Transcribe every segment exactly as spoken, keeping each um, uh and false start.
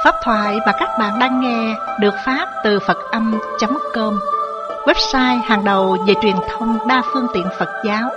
Pháp thoại mà các bạn đang nghe được phát từ Phật Âm chấm com, website hàng đầu về truyền thông đa phương tiện Phật giáo.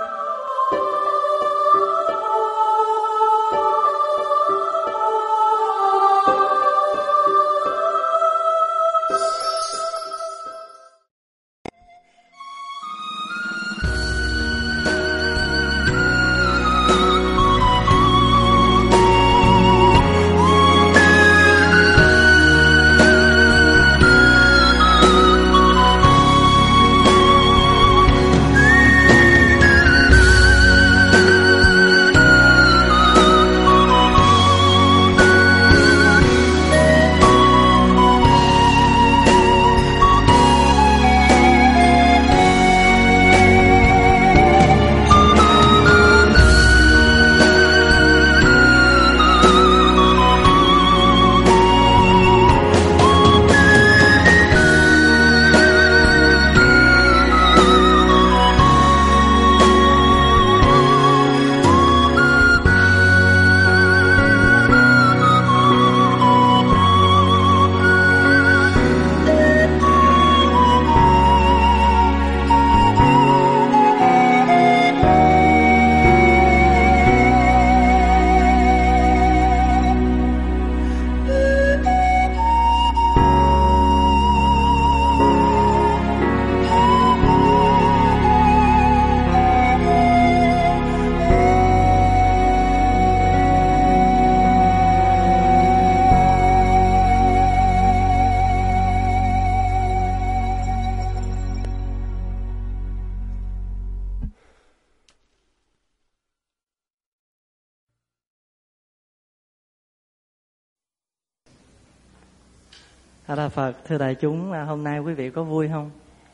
A Đà Phật. Thưa đại chúng, hôm nay quý vị có vui không?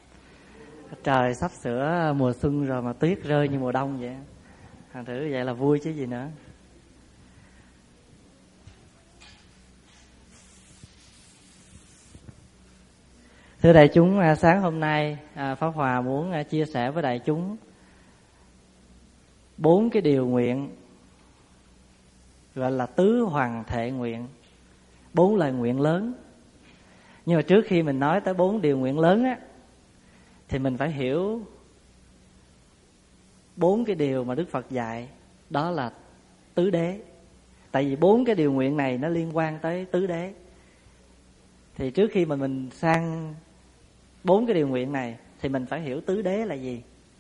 Trời sắp sửa mùa xuân rồi mà tuyết rơi như mùa đông vậy. Thành thử vậy là vui chứ gì nữa. Thưa đại chúng, sáng hôm nay Pháp Hòa muốn chia sẻ với đại chúng bốn cái điều nguyện gọi là tứ hoàng thệ nguyện, bốn lời nguyện lớn. Nhưng mà trước khi mình nói tới bốn điều nguyện lớn á, thì mình phải hiểu bốn cái điều mà Đức Phật dạy, đó là tứ đế. Tại vì bốn cái điều nguyện này nó liên quan tới tứ đế. Thì trước khi mà mình sang bốn cái điều nguyện này thì mình phải hiểu tứ đế là gì.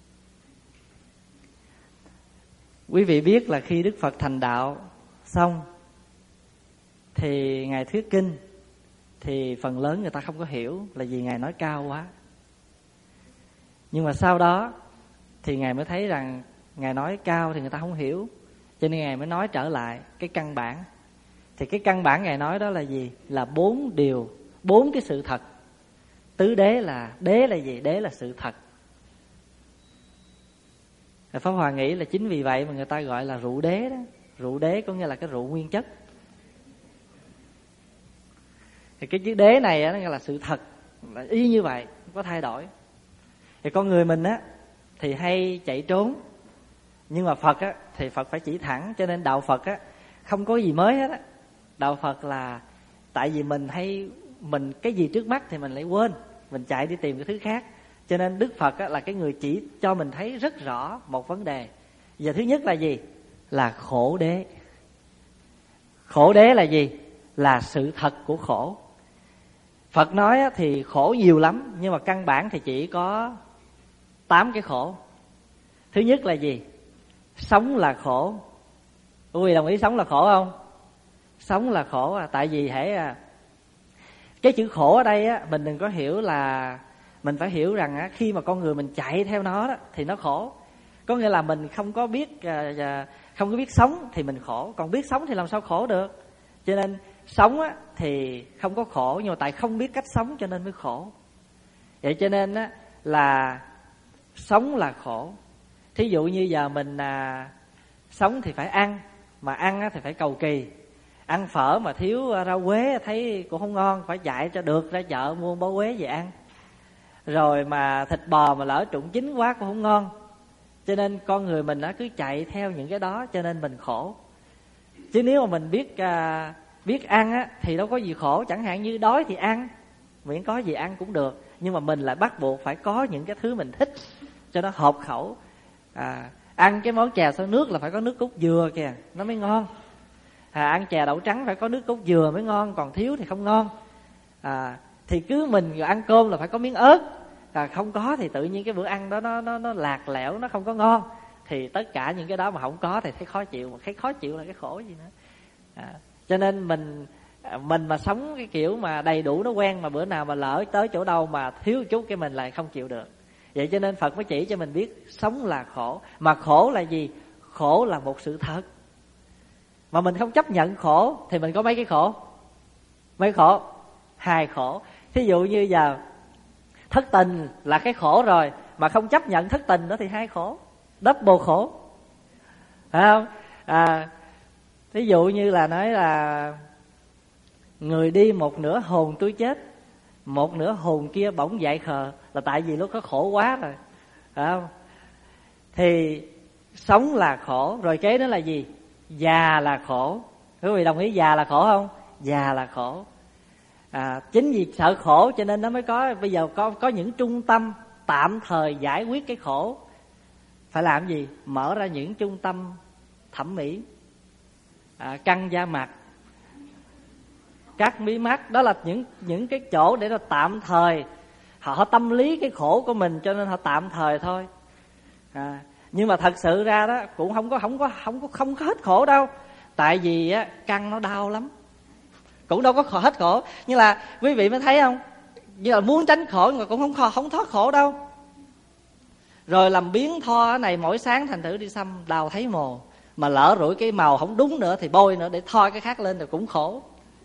Quý vị biết là khi Đức Phật thành đạo xong thì Ngài thuyết kinh, thì phần lớn người ta không có hiểu là vì Ngài nói cao quá. Nhưng mà sau đó thì Ngài mới thấy rằng Ngài nói cao thì người ta không hiểu, cho nên Ngài mới nói trở lại cái căn bản. Thì cái căn bản Ngài nói đó là gì? Là bốn điều, bốn cái sự thật. Tứ đế là, đế là gì? Đế là sự thật. Pháp Hòa nghĩ là chính vì vậy mà người ta gọi là rượu đế đó. Rượu đế có nghĩa là cái rượu nguyên chất. Thì cái chữ đế này á, nó là sự thật, là y như vậy, không có thay đổi. Thì con người mình á thì hay chạy trốn, nhưng mà Phật á thì Phật phải chỉ thẳng. Cho nên đạo Phật á không có gì mới hết á. Đạo Phật là tại vì mình hay mình cái gì trước mắt thì mình lại quên, mình chạy đi tìm cái thứ khác. Cho nên Đức Phật á là cái người chỉ cho mình thấy rất rõ một vấn đề. Giờ thứ nhất là gì? Là khổ đế. Khổ đế là gì? Là sự thật của khổ. Phật nói thì khổ nhiều lắm, nhưng mà căn bản thì chỉ có tám cái khổ. Thứ nhất là gì? Sống là khổ. Quý vị đồng ý sống là khổ không? Sống là khổ à, tại vì hễ à, cái chữ khổ ở đây á, mình đừng có hiểu là mình phải hiểu rằng á, khi mà con người mình chạy theo nó đó, thì nó khổ. Có nghĩa là mình không có biết à, không có biết sống thì mình khổ, còn biết sống thì làm sao khổ được. Cho nên sống á, thì không có khổ, nhưng mà tại không biết cách sống cho nên mới khổ. Vậy cho nên á, là sống là khổ. Thí dụ như giờ mình à, sống thì phải ăn, mà ăn á, thì phải cầu kỳ. Ăn phở mà thiếu rau quế thấy cũng không ngon, phải chạy cho được ra chợ mua bó quế về ăn. Rồi mà thịt bò mà lỡ trụng chín quá cũng không ngon. Cho nên con người mình nó cứ chạy theo những cái đó, cho nên mình khổ. Chứ nếu mà mình biết à, biết ăn á thì đâu có gì khổ. Chẳng hạn như đói thì ăn, miễn có gì ăn cũng được. Nhưng mà mình lại bắt buộc phải có những cái thứ mình thích cho nó hợp khẩu. à, Ăn cái món chè xôi nước là phải có nước cốt dừa kìa, nó mới ngon. à, Ăn chè đậu trắng phải có nước cốt dừa mới ngon, còn thiếu thì không ngon. à, Thì cứ mình ăn cơm là phải có miếng ớt, à, không có thì tự nhiên cái bữa ăn đó nó, nó, nó lạc lẽo, nó không có ngon. Thì tất cả những cái đó mà không có thì thấy khó chịu. Mà thấy khó chịu là cái khổ gì nữa. à, Cho nên mình Mình mà sống cái kiểu mà đầy đủ nó quen, mà bữa nào mà lỡ tới chỗ đâu mà thiếu chút cái mình lại không chịu được. Vậy cho nên Phật mới chỉ cho mình biết sống là khổ. Mà khổ là gì? Khổ là một sự thật. Mà mình không chấp nhận khổ thì mình có mấy cái khổ? Mấy khổ? Hai khổ. Thí dụ như giờ thất tình là cái khổ rồi, mà không chấp nhận thất tình đó thì hai khổ, double khổ, phải không? À, thí dụ như là nói là người đi một nửa hồn tôi chết, một nửa hồn kia bỗng dại khờ, là tại vì lúc đó khổ quá rồi, phải không? Thì sống là khổ. Rồi kế đó là gì? Già là khổ. Quý vị đồng ý già là khổ không? Già là khổ. À, chính vì sợ khổ cho nên nó mới có bây giờ có có những trung tâm tạm thời giải quyết cái khổ. Phải làm gì? Mở ra những trung tâm thẩm mỹ, à, căng da mặt, cắt mí mắt. Đó là những những cái chỗ để nó tạm thời. Họ, họ tâm lý cái khổ của mình cho nên họ tạm thời thôi. À, nhưng mà thật sự ra đó cũng không có không có không có không có hết khổ đâu. Tại vì á, căng nó đau lắm, cũng đâu có khổ, hết khổ. Nhưng là quý vị mới thấy không, như là muốn tránh khổ nhưng mà cũng không không thoát khổ đâu. Rồi làm biến tho cái này mỗi sáng thành thử đi xăm đau thấy mồ, mà lỡ rủi cái màu không đúng nữa thì bôi nữa để thoa cái khác lên rồi cũng khổ.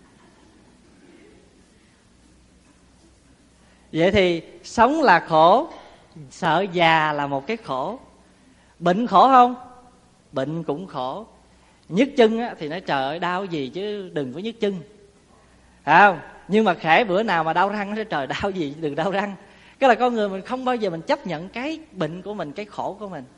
Vậy thì sống là khổ, sợ già là một cái khổ. Bệnh khổ không? Bệnh cũng khổ. Nhức chân á, thì nói trời ơi đau gì chứ đừng có nhức chân, phải không? Nhưng mà khể bữa nào mà đau răng nó sẽ trời đau gì đừng đau răng. Cái là con người mình không bao giờ mình chấp nhận cái bệnh của mình, cái khổ của mình.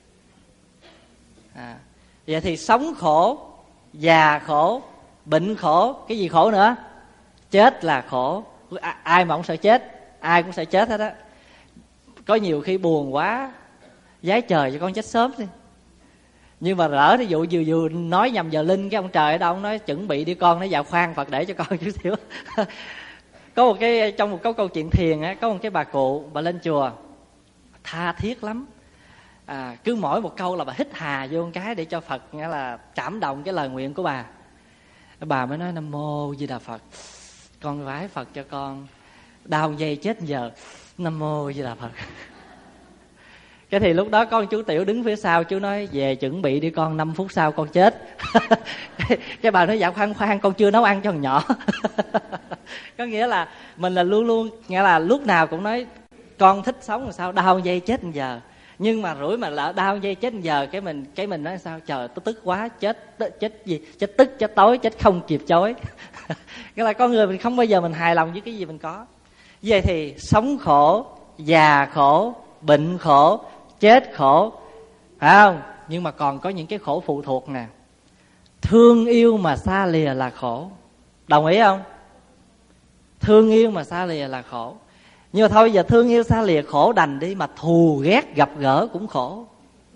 à, Vậy thì sống khổ, già khổ, bệnh khổ. Cái gì khổ nữa? Chết là khổ. Ai mà không sợ chết? Ai cũng sợ chết hết á. Có nhiều khi buồn quá vái trời cho con chết sớm đi. Nhưng mà lỡ ví dụ vừa vừa nói nhầm giờ linh, cái ông trời ở đâu ông nói chuẩn bị đi con, nó vào khoan Phật để cho con chút xíu. Có một cái trong một câu câu chuyện thiền á, có một cái bà cụ, bà lên chùa tha thiết lắm. À, cứ mỗi một câu là bà hít hà vô một cái để cho Phật nghĩa là cảm động cái lời nguyện của bà. Bà mới nói Nam Mô Di Đà Phật, con vái Phật cho con đau dây chết giờ, Nam Mô Di Đà Phật. Cái thì lúc đó có một chú tiểu đứng phía sau, chú nói về chuẩn bị đi con, năm phút sau con chết. cái, cái bà nói dạ khoan khoan con chưa nấu ăn cho thằng nhỏ. Có nghĩa là mình là luôn luôn, nghĩa là lúc nào cũng nói con thích sống làm sao đau dây chết giờ. Nhưng mà rủi mà lỡ đau dây chết giờ cái mình cái mình nói sao trời tôi tức quá chết chết gì chết tức chết tối chết không kịp chối. Cái là con người mình không bao giờ mình hài lòng với cái gì mình có. Vậy thì sống khổ, già khổ, bệnh khổ, chết khổ, phải không? Nhưng mà còn có những cái khổ phụ thuộc nè. Thương yêu mà xa lìa là khổ. Đồng ý không? Thương yêu mà xa lìa là khổ. Nhưng mà thôi giờ thương yêu xa lìa khổ đành đi, mà thù ghét gặp gỡ cũng khổ.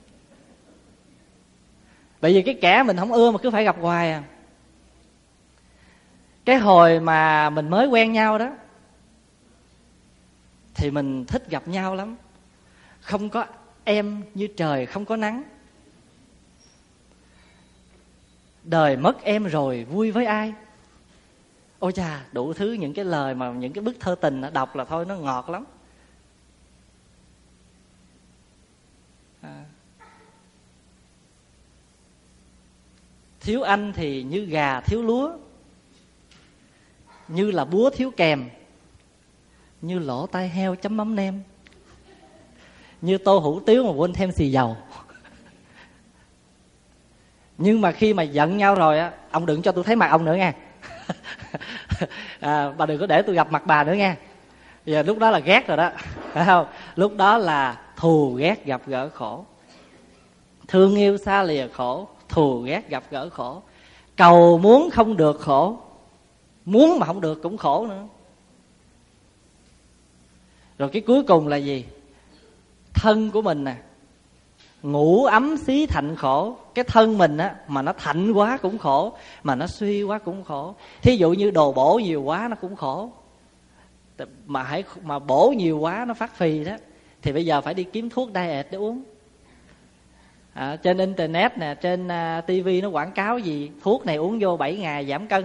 Bởi vì cái kẻ mình không ưa mà cứ phải gặp hoài à. Cái hồi mà mình mới quen nhau đó thì mình thích gặp nhau lắm. Không có em như trời không có nắng. Đời mất em rồi vui với ai. Ôi chà, đủ thứ những cái lời mà những cái bức thơ tình đọc là thôi nó ngọt lắm. À. Thiếu anh thì như gà thiếu lúa, như là búa thiếu kèm, như lỗ tai heo chấm mắm nêm, như tô hủ tiếu mà quên thêm xì dầu. Nhưng mà khi mà giận nhau rồi á, ông đừng cho tôi thấy mặt ông nữa nha. À, bà đừng có để tôi gặp mặt bà nữa nha. Giờ lúc đó là ghét rồi đó, phải không? Lúc đó là thù ghét gặp gỡ khổ. Thương yêu xa lìa khổ, thù ghét gặp gỡ khổ. Cầu muốn không được khổ. muốn mà không được cũng khổ nữa. Rồi cái cuối cùng là gì? Thân của mình nè, ngủ ấm xí thạnh khổ. Cái thân mình á, mà nó thạnh quá cũng khổ, mà nó suy quá cũng khổ. Thí dụ như đồ bổ nhiều quá nó cũng khổ, mà hãy mà bổ nhiều quá nó phát phì đó, thì bây giờ phải đi kiếm thuốc diet để uống. À, trên internet nè, trên uh, tivi nó quảng cáo gì thuốc này uống vô bảy ngày giảm cân.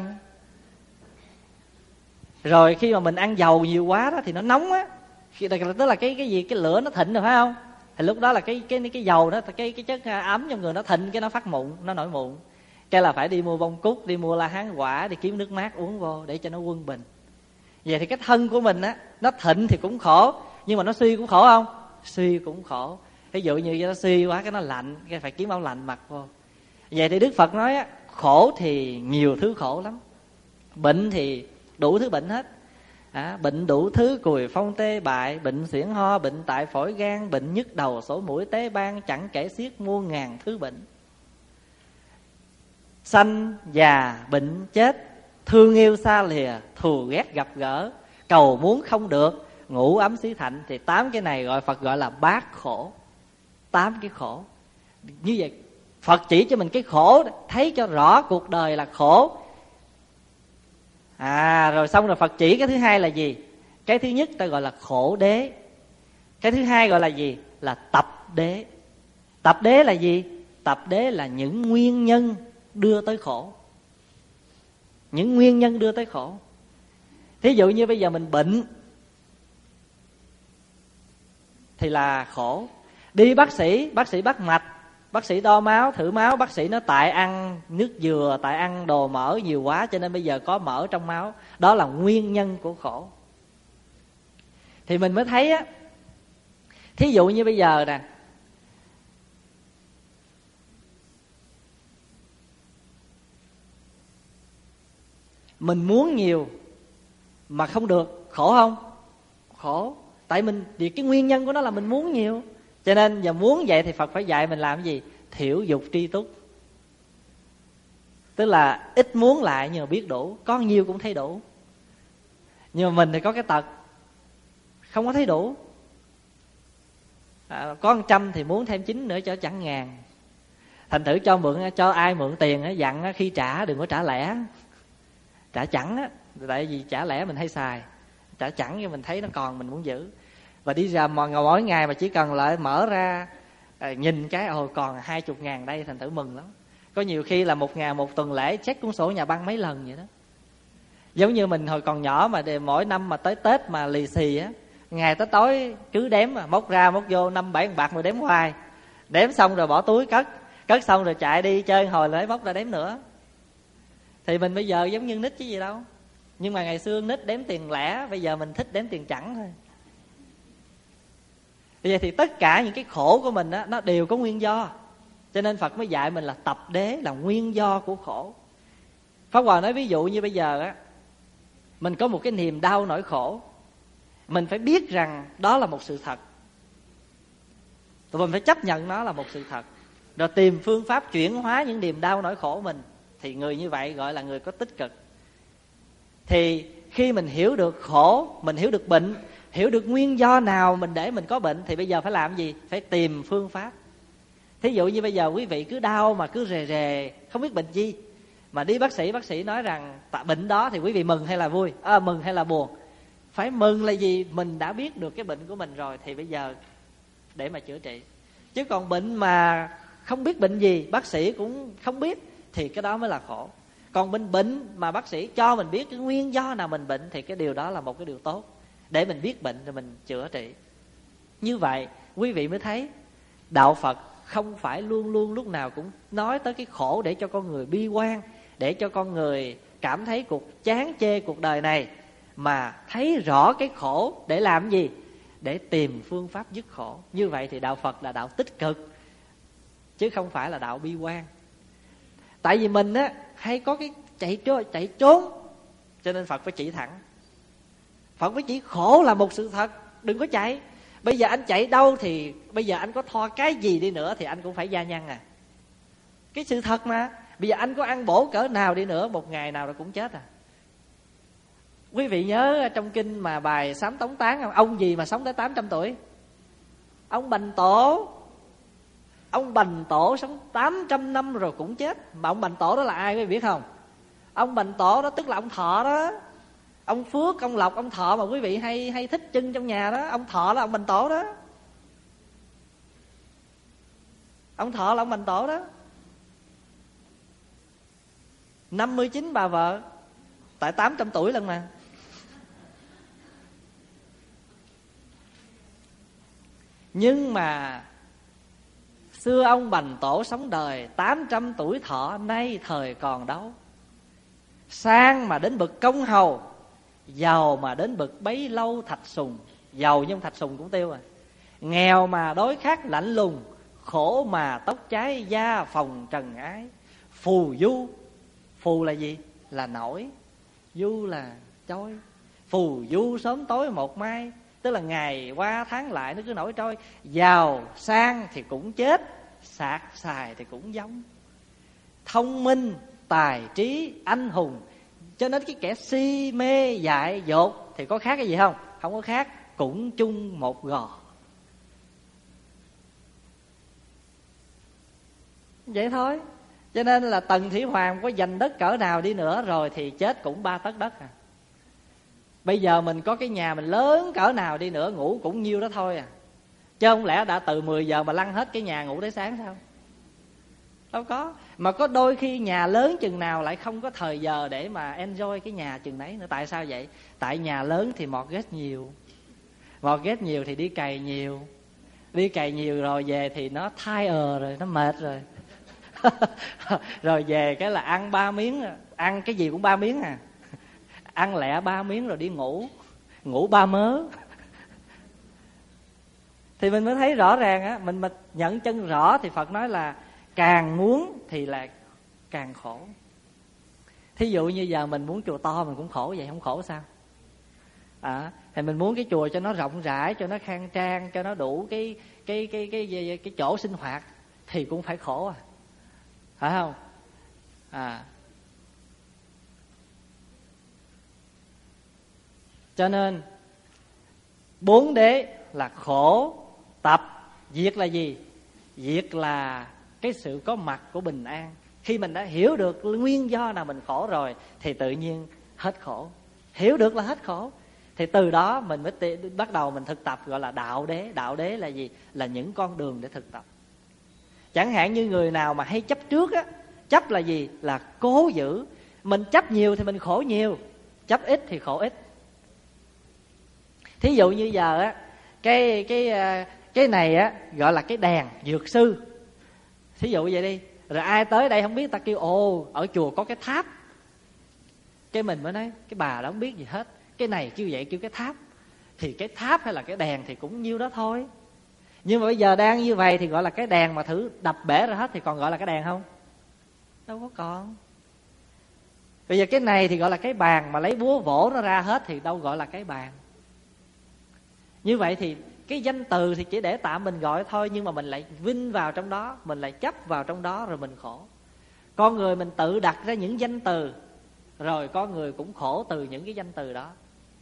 Rồi khi mà mình ăn dầu nhiều quá đó thì nó nóng á, tức là cái cái gì cái lửa nó thịnh rồi phải không? Thì lúc đó là cái cái cái dầu đó, cái cái chất ấm trong người nó thịnh, cái nó phát mụn, nó nổi mụn. Cái là phải đi mua bông cúc, đi mua la hán quả, đi kiếm nước mát uống vô để cho nó quân bình. Vậy thì cái thân của mình á, nó thịnh thì cũng khổ, nhưng mà nó suy cũng khổ không? Suy cũng khổ. Ví dụ như nó suy quá cái nó lạnh, cái phải kiếm áo lạnh mặc vô. Vậy thì Đức Phật nói á, khổ thì nhiều thứ khổ lắm. Bệnh thì đủ thứ bệnh hết. À, bệnh đủ thứ, cùi phong tê bại, bệnh xiển ho, bệnh tại phổi gan, bệnh nhức đầu sổ mũi tế bang, chẳng kể xiết muôn ngàn thứ bệnh. Sanh già bệnh chết, thương yêu xa lìa, thù ghét gặp gỡ, cầu muốn không được, ngủ ấm xí thạnh. Thì tám cái này gọi Phật gọi là bát khổ. Tám cái khổ. Như vậy Phật chỉ cho mình cái khổ, thấy cho rõ cuộc đời là khổ. À rồi xong rồi Phật chỉ cái thứ hai là gì? Cái thứ nhất ta gọi là khổ đế. Cái thứ hai gọi là gì? Là tập đế. Tập đế là gì? Tập đế là những nguyên nhân đưa tới khổ. Những nguyên nhân đưa tới khổ. Thí dụ như bây giờ mình bệnh thì là khổ. Đi bác sĩ, bác sĩ bắt mạch, bác sĩ đo máu, thử máu, bác sĩ nó tại ăn nước dừa, tại ăn đồ mỡ nhiều quá cho nên bây giờ có mỡ trong máu. Đó là nguyên nhân của khổ. Thì mình mới thấy á, thí dụ như bây giờ nè, mình muốn nhiều mà không được, khổ không? Khổ. Tại mình, vì cái nguyên nhân của nó là mình muốn nhiều. Cho nên giờ muốn vậy thì Phật phải dạy mình làm cái gì? Thiểu dục tri túc. Tức là ít muốn lại nhưng mà biết đủ. Có nhiều cũng thấy đủ. Nhưng mà mình thì có cái tật không có thấy đủ. À, có một trăm thì muốn thêm chín nữa cho chẳng ngàn. Thành thử cho mượn, cho ai mượn tiền á, dặn khi trả đừng có trả lẻ. Trả chẵn á, tại vì trả lẻ mình hay xài. Trả chẵn nhưng mình thấy nó còn mình muốn giữ. Và đi ra mà mỗi ngày mà chỉ cần lại mở ra à, nhìn cái ồ còn hai chục ngàn đây, thành thử mừng lắm. Có nhiều khi là một ngàn một tuần lễ check cuốn sổ nhà băng mấy lần vậy đó. Giống như mình hồi còn nhỏ mà để mỗi năm mà tới Tết mà lì xì á, ngày tới tối cứ đếm mà móc ra móc vô năm bảy bạc mà đếm hoài. Đếm xong rồi bỏ túi cất, cất xong rồi chạy đi chơi hồi lấy móc ra đếm nữa. Thì mình bây giờ giống như nít chứ gì đâu. Nhưng mà ngày xưa nít đếm tiền lẻ, bây giờ mình thích đếm tiền chẵn thôi. Vậy thì tất cả những cái khổ của mình á, nó đều có nguyên do. Cho nên Phật mới dạy mình là tập đế là nguyên do của khổ. Pháp Hòa nói ví dụ như bây giờ á, mình có một cái niềm đau nỗi khổ, mình phải biết rằng đó là một sự thật. Tụi mình phải chấp nhận nó là một sự thật, rồi tìm phương pháp chuyển hóa những niềm đau nỗi khổ mình. Thì người như vậy gọi là người có tích cực. Thì khi mình hiểu được khổ, mình hiểu được bệnh, hiểu được nguyên do nào mình để mình có bệnh, thì bây giờ phải làm gì? Phải tìm phương pháp. Thí dụ như bây giờ quý vị cứ đau mà cứ rề rề không biết bệnh gì, mà đi bác sĩ, bác sĩ nói rằng tại bệnh đó, thì quý vị mừng hay là vui? À, mừng hay là buồn? Phải mừng là gì? Mình đã biết được cái bệnh của mình rồi, thì bây giờ để mà chữa trị. Chứ còn bệnh mà không biết bệnh gì, bác sĩ cũng không biết, thì cái đó mới là khổ. Còn bệnh bệnh mà bác sĩ cho mình biết cái nguyên do nào mình bệnh, thì cái điều đó là một cái điều tốt, để mình biết bệnh rồi mình chữa trị. Như vậy quý vị mới thấy đạo Phật không phải luôn luôn lúc nào cũng nói tới cái khổ để cho con người bi quan, để cho con người cảm thấy cuộc chán chê cuộc đời này, mà thấy rõ cái khổ để làm gì? Để tìm phương pháp dứt khổ. Như vậy thì đạo Phật là đạo tích cực, chứ không phải là đạo bi quan. Tại vì mình á hay có cái chạy trốn, chạy trốn, cho nên Phật phải chỉ thẳng. Phật phải chỉ khổ là một sự thật, đừng có chạy. Bây giờ anh chạy đâu thì bây giờ anh có tho cái gì đi nữa thì anh cũng phải gia nhân à. Cái sự thật mà. Bây giờ anh có ăn bổ cỡ nào đi nữa, một ngày nào rồi cũng chết à. Quý vị nhớ trong kinh mà bài Sám Tống Tán không? Ông gì mà sống tới tám trăm tuổi? Ông Bành Tổ. Ông Bành Tổ sống tám trăm năm rồi cũng chết. Mà ông Bành Tổ đó là ai quý vị biết không? Ông Bành Tổ đó tức là ông Thọ đó. Ông Phước, ông Lộc, ông Thọ mà quý vị hay hay thích trưng trong nhà đó. Ông Thọ là ông Bành Tổ đó. Ông Thọ là ông Bành Tổ đó. Năm mươi chín bà vợ. Tại tám trăm tuổi lần mà. Nhưng mà xưa ông Bành Tổ sống đời tám trăm tuổi thọ, nay thời còn đâu. Sang mà đến bậc công hầu, giàu mà đến bậc bấy lâu thạch sùng. Giàu nhưng thạch sùng cũng tiêu à. Nghèo mà đói khát lạnh lùng, khổ mà tóc cháy da phòng trần ái. Phù du. Phù là gì? Là nổi. Du là trôi. Phù du sớm tối một mai. Tức là ngày qua tháng lại nó cứ nổi trôi. Giàu sang thì cũng chết, sạc xài thì cũng giống. Thông minh, tài trí, anh hùng. Cho nên cái kẻ si mê dại dột thì có khác cái gì không? Không có khác, cũng chung một gò. Vậy thôi. Cho nên là Tần Thủy Hoàng có giành đất cỡ nào đi nữa rồi thì chết cũng ba tấc đất à. Bây giờ mình có cái nhà mình lớn cỡ nào đi nữa ngủ cũng nhiêu đó thôi à. Chứ không lẽ đã từ mười giờ mà lăn hết cái nhà ngủ tới sáng sao? Đâu có. Mà có đôi khi nhà lớn chừng nào lại không có thời giờ để mà enjoy cái nhà chừng đấy nữa. Tại sao vậy? Tại nhà lớn thì mortgage nhiều. Mortgage nhiều thì đi cày nhiều. Đi cày nhiều rồi về thì nó tire rồi, nó mệt rồi. Rồi về cái là ăn ba miếng. Ăn cái gì cũng ba miếng à. Ăn lẹ ba miếng rồi đi ngủ. Ngủ ba mớ. Thì mình mới thấy rõ ràng á. Mình mà nhận chân rõ thì Phật nói là càng muốn thì là càng khổ. Thí dụ như giờ mình muốn chùa to mình cũng khổ vậy, không khổ sao? À, thì mình muốn cái chùa cho nó rộng rãi, cho nó khang trang, cho nó đủ cái cái cái cái cái, cái chỗ sinh hoạt thì cũng phải khổ à. Phải không? À. Cho nên bốn đế là khổ, tập, diệt là gì? Diệt là cái sự có mặt của bình an. Khi mình đã hiểu được nguyên do nào mình khổ rồi thì tự nhiên hết khổ. Hiểu được là hết khổ. Thì từ đó mình mới t- bắt đầu mình thực tập gọi là đạo đế. Đạo đế là gì? Là những con đường để thực tập. Chẳng hạn như người nào mà hay chấp trước á. Chấp là gì? Là cố giữ. Mình chấp nhiều thì mình khổ nhiều, chấp ít thì khổ ít. Thí dụ như giờ á, cái cái cái này á gọi là cái đèn dược sư. Thí dụ vậy đi. Rồi ai tới đây không biết, ta kêu ồ ở chùa có cái tháp. Cái mình mới nói cái bà đó không biết gì hết. Cái này kêu vậy kêu cái tháp. Thì cái tháp hay là cái đèn thì cũng nhiêu đó thôi. Nhưng mà bây giờ đang như vậy thì gọi là cái đèn, mà thử đập bể ra hết thì còn gọi là cái đèn không? Đâu có còn. Bây giờ cái này thì gọi là cái bàn, mà lấy búa vỗ nó ra hết thì đâu gọi là cái bàn. Như vậy thì cái danh từ thì chỉ để tạm mình gọi thôi, nhưng mà mình lại vinh vào trong đó, mình lại chấp vào trong đó rồi mình khổ. Con người mình tự đặt ra những danh từ, rồi con người cũng khổ từ những cái danh từ đó.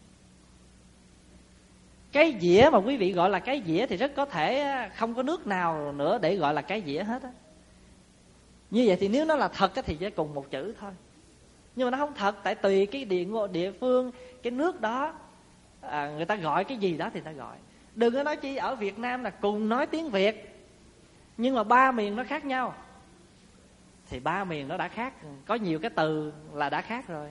Cái dĩa mà quý vị gọi là cái dĩa thì rất có thể không có nước nào nữa để gọi là cái dĩa hết á. Như vậy thì nếu nó là thật thì chỉ cùng một chữ thôi. Nhưng mà nó không thật, tại tùy cái địa, địa phương, cái nước đó à, người ta gọi cái gì đó thì ta gọi. Đừng có nói chi ở Việt Nam là cùng nói tiếng Việt, nhưng mà ba miền nó khác nhau. Thì ba miền nó đã khác, có nhiều cái từ là đã khác rồi.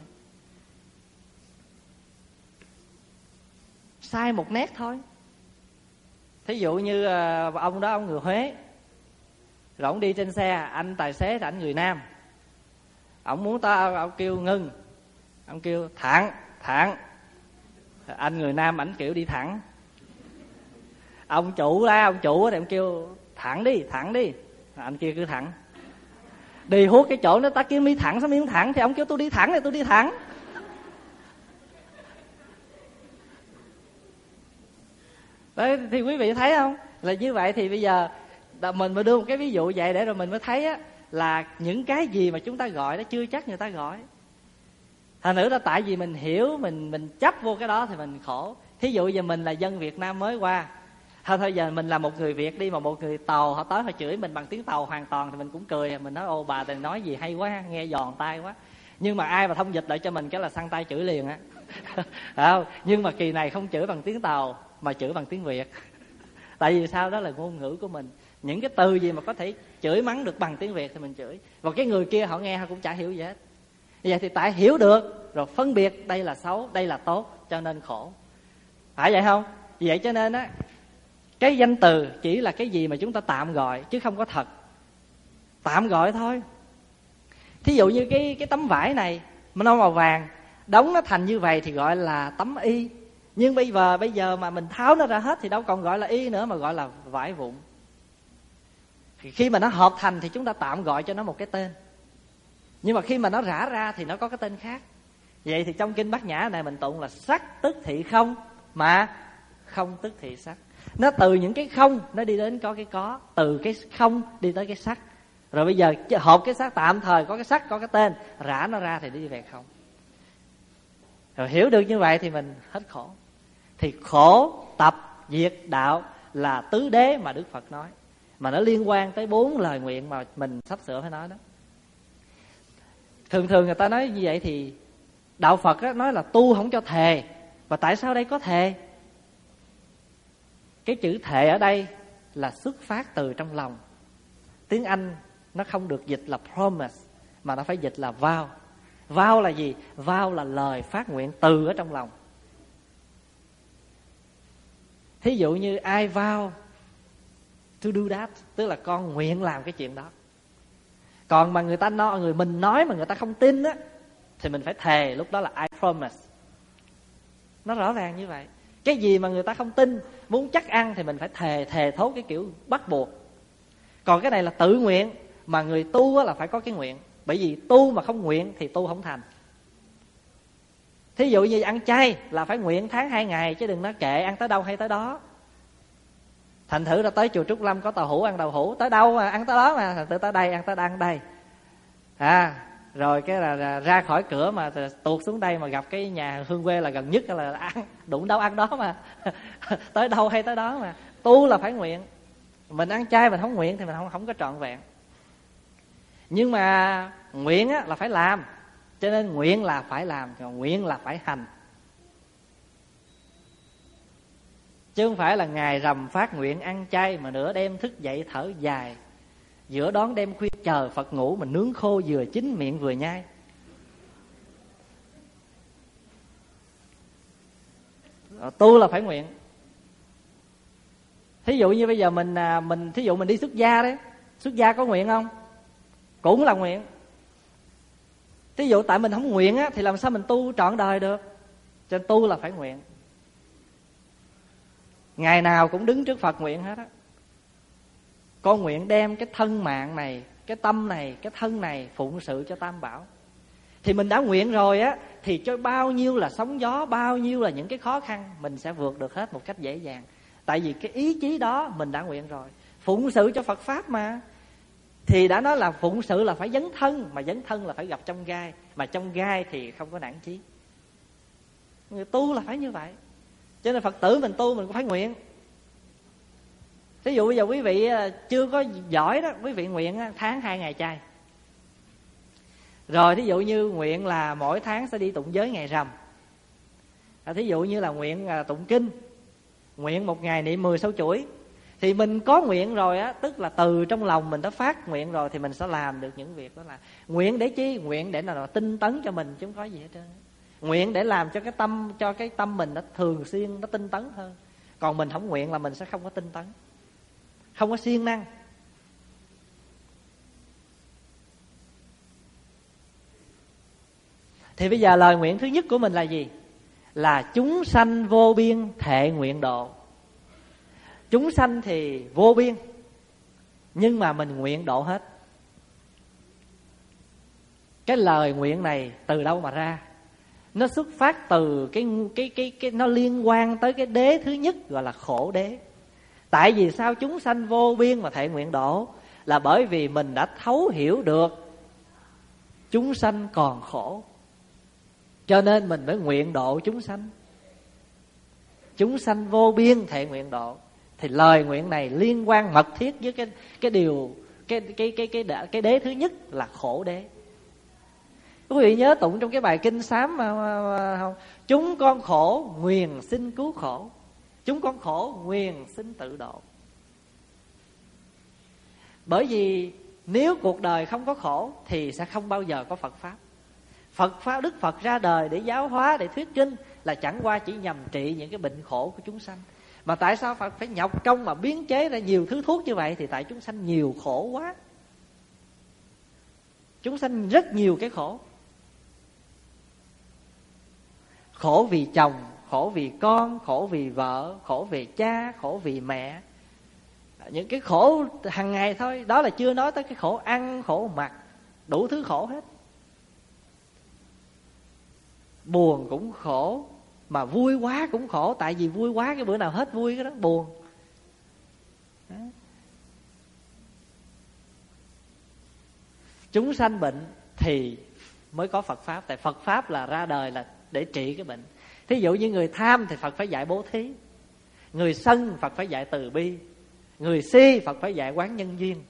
Sai một nét thôi. Thí dụ như ông đó, ông người Huế, rồi ông đi trên xe, anh tài xế thì anh người Nam. Ông muốn ta, ông kêu ngưng, ông kêu thẳng, thẳng. Anh người Nam ảnh kiểu đi thẳng. Ông chủ ra, ông chủ thì ông kêu thẳng đi, thẳng đi. Anh kia cứ thẳng. Đi hút cái chỗ nó ta kêu mi thẳng, sao mi không thẳng? Thì ông kêu tôi đi thẳng thì tôi đi thẳng. Đấy, thì quý vị thấy không? Là như vậy thì bây giờ mình mới đưa một cái ví dụ vậy để rồi mình mới thấy á, là những cái gì mà chúng ta gọi đó chưa chắc người ta gọi. Thành nữa là tại vì mình hiểu, mình mình chấp vô cái đó thì mình khổ. Thí dụ giờ mình là dân Việt Nam mới qua, thôi thôi giờ mình là một người Việt đi, mà một người Tàu họ tới họ chửi mình bằng tiếng Tàu hoàn toàn thì mình cũng cười, mình nói ô bà tình nói gì hay quá, nghe giòn tai quá. Nhưng mà ai mà thông dịch lại cho mình cái là săn tay chửi liền á. Không, nhưng mà kỳ này không chửi bằng tiếng Tàu mà chửi bằng tiếng Việt. Tại vì sao? Đó là ngôn ngữ của mình. Những cái từ gì mà có thể chửi mắng được bằng tiếng Việt thì mình chửi. Và cái người kia họ nghe họ cũng chả hiểu gì hết. Vậy thì tại hiểu được rồi phân biệt đây là xấu, đây là tốt, cho nên khổ. Phải vậy không? Vì vậy cho nên á, cái danh từ chỉ là cái gì mà chúng ta tạm gọi chứ không có thật. Tạm gọi thôi. Thí dụ như cái cái tấm vải này mà nó màu vàng, đóng nó thành như vậy thì gọi là tấm y. Nhưng bây giờ bây giờ mà mình tháo nó ra hết thì đâu còn gọi là y nữa mà gọi là vải vụn. Thì khi mà nó hợp thành thì chúng ta tạm gọi cho nó một cái tên. Nhưng mà khi mà nó rã ra thì nó có cái tên khác. Vậy thì trong kinh Bát Nhã này mình tụng là sắc tức thị không, mà không tức thị sắc. Nó từ những cái không nó đi đến có cái có, từ cái không đi tới cái sắc. Rồi bây giờ hộp cái sắc tạm thời có cái sắc, có cái tên, rã nó ra thì đi về không. Rồi hiểu được như vậy thì mình hết khổ. Thì khổ tập diệt đạo là tứ đế mà Đức Phật nói, mà nó liên quan tới bốn lời nguyện mà mình sắp sửa phải nói đó. Thường thường người ta nói như vậy thì đạo Phật á, nói là tu không cho thề. Và tại sao đây có thề? Cái chữ thề ở đây là xuất phát từ trong lòng. Tiếng Anh nó không được dịch là promise, mà nó phải dịch là vow. Vow là gì? Vow là lời phát nguyện từ ở trong lòng. Thí dụ như I vow to do that, tức là con nguyện làm cái chuyện đó. Còn mà người ta nói, người mình nói mà người ta không tin á, thì mình phải thề, lúc đó là I promise. Nó rõ ràng như vậy. Cái gì mà người ta không tin, muốn chắc ăn thì mình phải thề, thề thốt cái kiểu bắt buộc. Còn cái này là tự nguyện, mà người tu á là phải có cái nguyện. Bởi vì tu mà không nguyện thì tu không thành. Thí dụ như ăn chay là phải nguyện tháng hai ngày, chứ đừng nói kệ ăn tới đâu hay tới đó. Thành thử ra tới chùa Trúc Lâm có tàu hũ ăn tàu hũ, tới đâu mà ăn tới đó mà. Thành thử tới đây ăn tới ăn đây à, rồi cái là, là ra khỏi cửa mà tuột xuống đây mà gặp cái nhà hương quê là gần nhất là ăn, đụng đâu ăn đó mà. Tới đâu hay tới đó mà. Tu là phải nguyện. Mình ăn chay mình không nguyện thì mình không, không có trọn vẹn. Nhưng mà nguyện á, là phải làm. Cho nên nguyện là phải làm, còn nguyện là phải hành. Chứ không phải là ngày rằm phát nguyện ăn chay mà nửa đêm thức dậy thở dài, giữa đón đêm khuya chờ Phật ngủ mình nướng khô vừa chín miệng vừa nhai. Tu là phải nguyện. Thí dụ như bây giờ mình mình thí dụ mình đi xuất gia đấy, xuất gia có nguyện không? Cũng là nguyện. Thí dụ tại mình không nguyện á, thì làm sao mình tu trọn đời được? Cho nên tu là phải nguyện. Ngày nào cũng đứng trước Phật nguyện hết á. Con nguyện đem cái thân mạng này, cái tâm này, cái thân này phụng sự cho Tam Bảo. Thì mình đã nguyện rồi á, thì cho bao nhiêu là sóng gió, bao nhiêu là những cái khó khăn, mình sẽ vượt được hết một cách dễ dàng. Tại vì cái ý chí đó mình đã nguyện rồi. Phụng sự cho Phật Pháp mà. Thì đã nói là phụng sự là phải dấn thân, mà dấn thân là phải gặp trong gai, mà trong gai thì không có nản chí. Người tu là phải như vậy. Cho nên Phật tử mình tu mình cũng phải nguyện. Ví dụ bây giờ quý vị chưa có giỏi đó, quý vị nguyện tháng hai ngày chay. Rồi thí dụ như nguyện là mỗi tháng sẽ đi tụng giới ngày rằm. Thí dụ như là nguyện tụng kinh, nguyện một ngày niệm mười sâu chuỗi. Thì mình có nguyện rồi á, tức là từ trong lòng mình đã phát nguyện rồi, thì mình sẽ làm được những việc đó. Là nguyện để chi? Nguyện để nào tinh tấn cho mình chứ không có gì hết trơn. Nguyện để làm cho cái tâm cho cái tâm mình nó thường xuyên nó tinh tấn hơn. Còn mình không nguyện là mình sẽ không có tinh tấn, không có siêng năng. Thì bây giờ lời nguyện thứ nhất của mình là gì? Là chúng sanh vô biên thệ nguyện độ. Chúng sanh thì vô biên, nhưng mà mình nguyện độ hết. Cái lời nguyện này từ đâu mà ra? Nó xuất phát từ cái cái cái cái nó liên quan tới cái đế thứ nhất, gọi là khổ đế. Tại vì sao chúng sanh vô biên mà thệ nguyện độ? Là bởi vì mình đã thấu hiểu được chúng sanh còn khổ. Cho nên mình mới nguyện độ chúng sanh. Chúng sanh vô biên thệ nguyện độ. Thì lời nguyện này liên quan mật thiết với cái cái điều cái cái cái cái cái, cái đế thứ nhất là khổ đế. Quý vị nhớ tụng trong cái bài kinh sám mà, mà, mà không? Chúng con khổ nguyền xin cứu khổ, chúng con khổ nguyền xin tự độ. Bởi vì nếu cuộc đời không có khổ thì sẽ không bao giờ có Phật Pháp. Phật Pháp, Đức Phật ra đời để giáo hóa, để thuyết kinh là chẳng qua chỉ nhằm trị những cái bệnh khổ của chúng sanh. Mà tại sao Phật phải nhọc công mà biến chế ra nhiều thứ thuốc như vậy? Thì tại chúng sanh nhiều khổ quá. Chúng sanh rất nhiều cái khổ. Khổ vì chồng, khổ vì con, khổ vì vợ, khổ vì cha, khổ vì mẹ. Những cái khổ hàng ngày thôi. Đó là chưa nói tới cái khổ ăn, khổ mặc, đủ thứ khổ hết. Buồn cũng khổ, mà vui quá cũng khổ. Tại vì vui quá cái bữa nào hết vui cái đó buồn. Đó. Chúng sanh bệnh thì mới có Phật Pháp. Tại Phật Pháp là ra đời là để trị cái bệnh. Thí dụ như người tham thì Phật phải dạy bố thí, người sân Phật phải dạy từ bi, người si Phật phải dạy quán nhân duyên.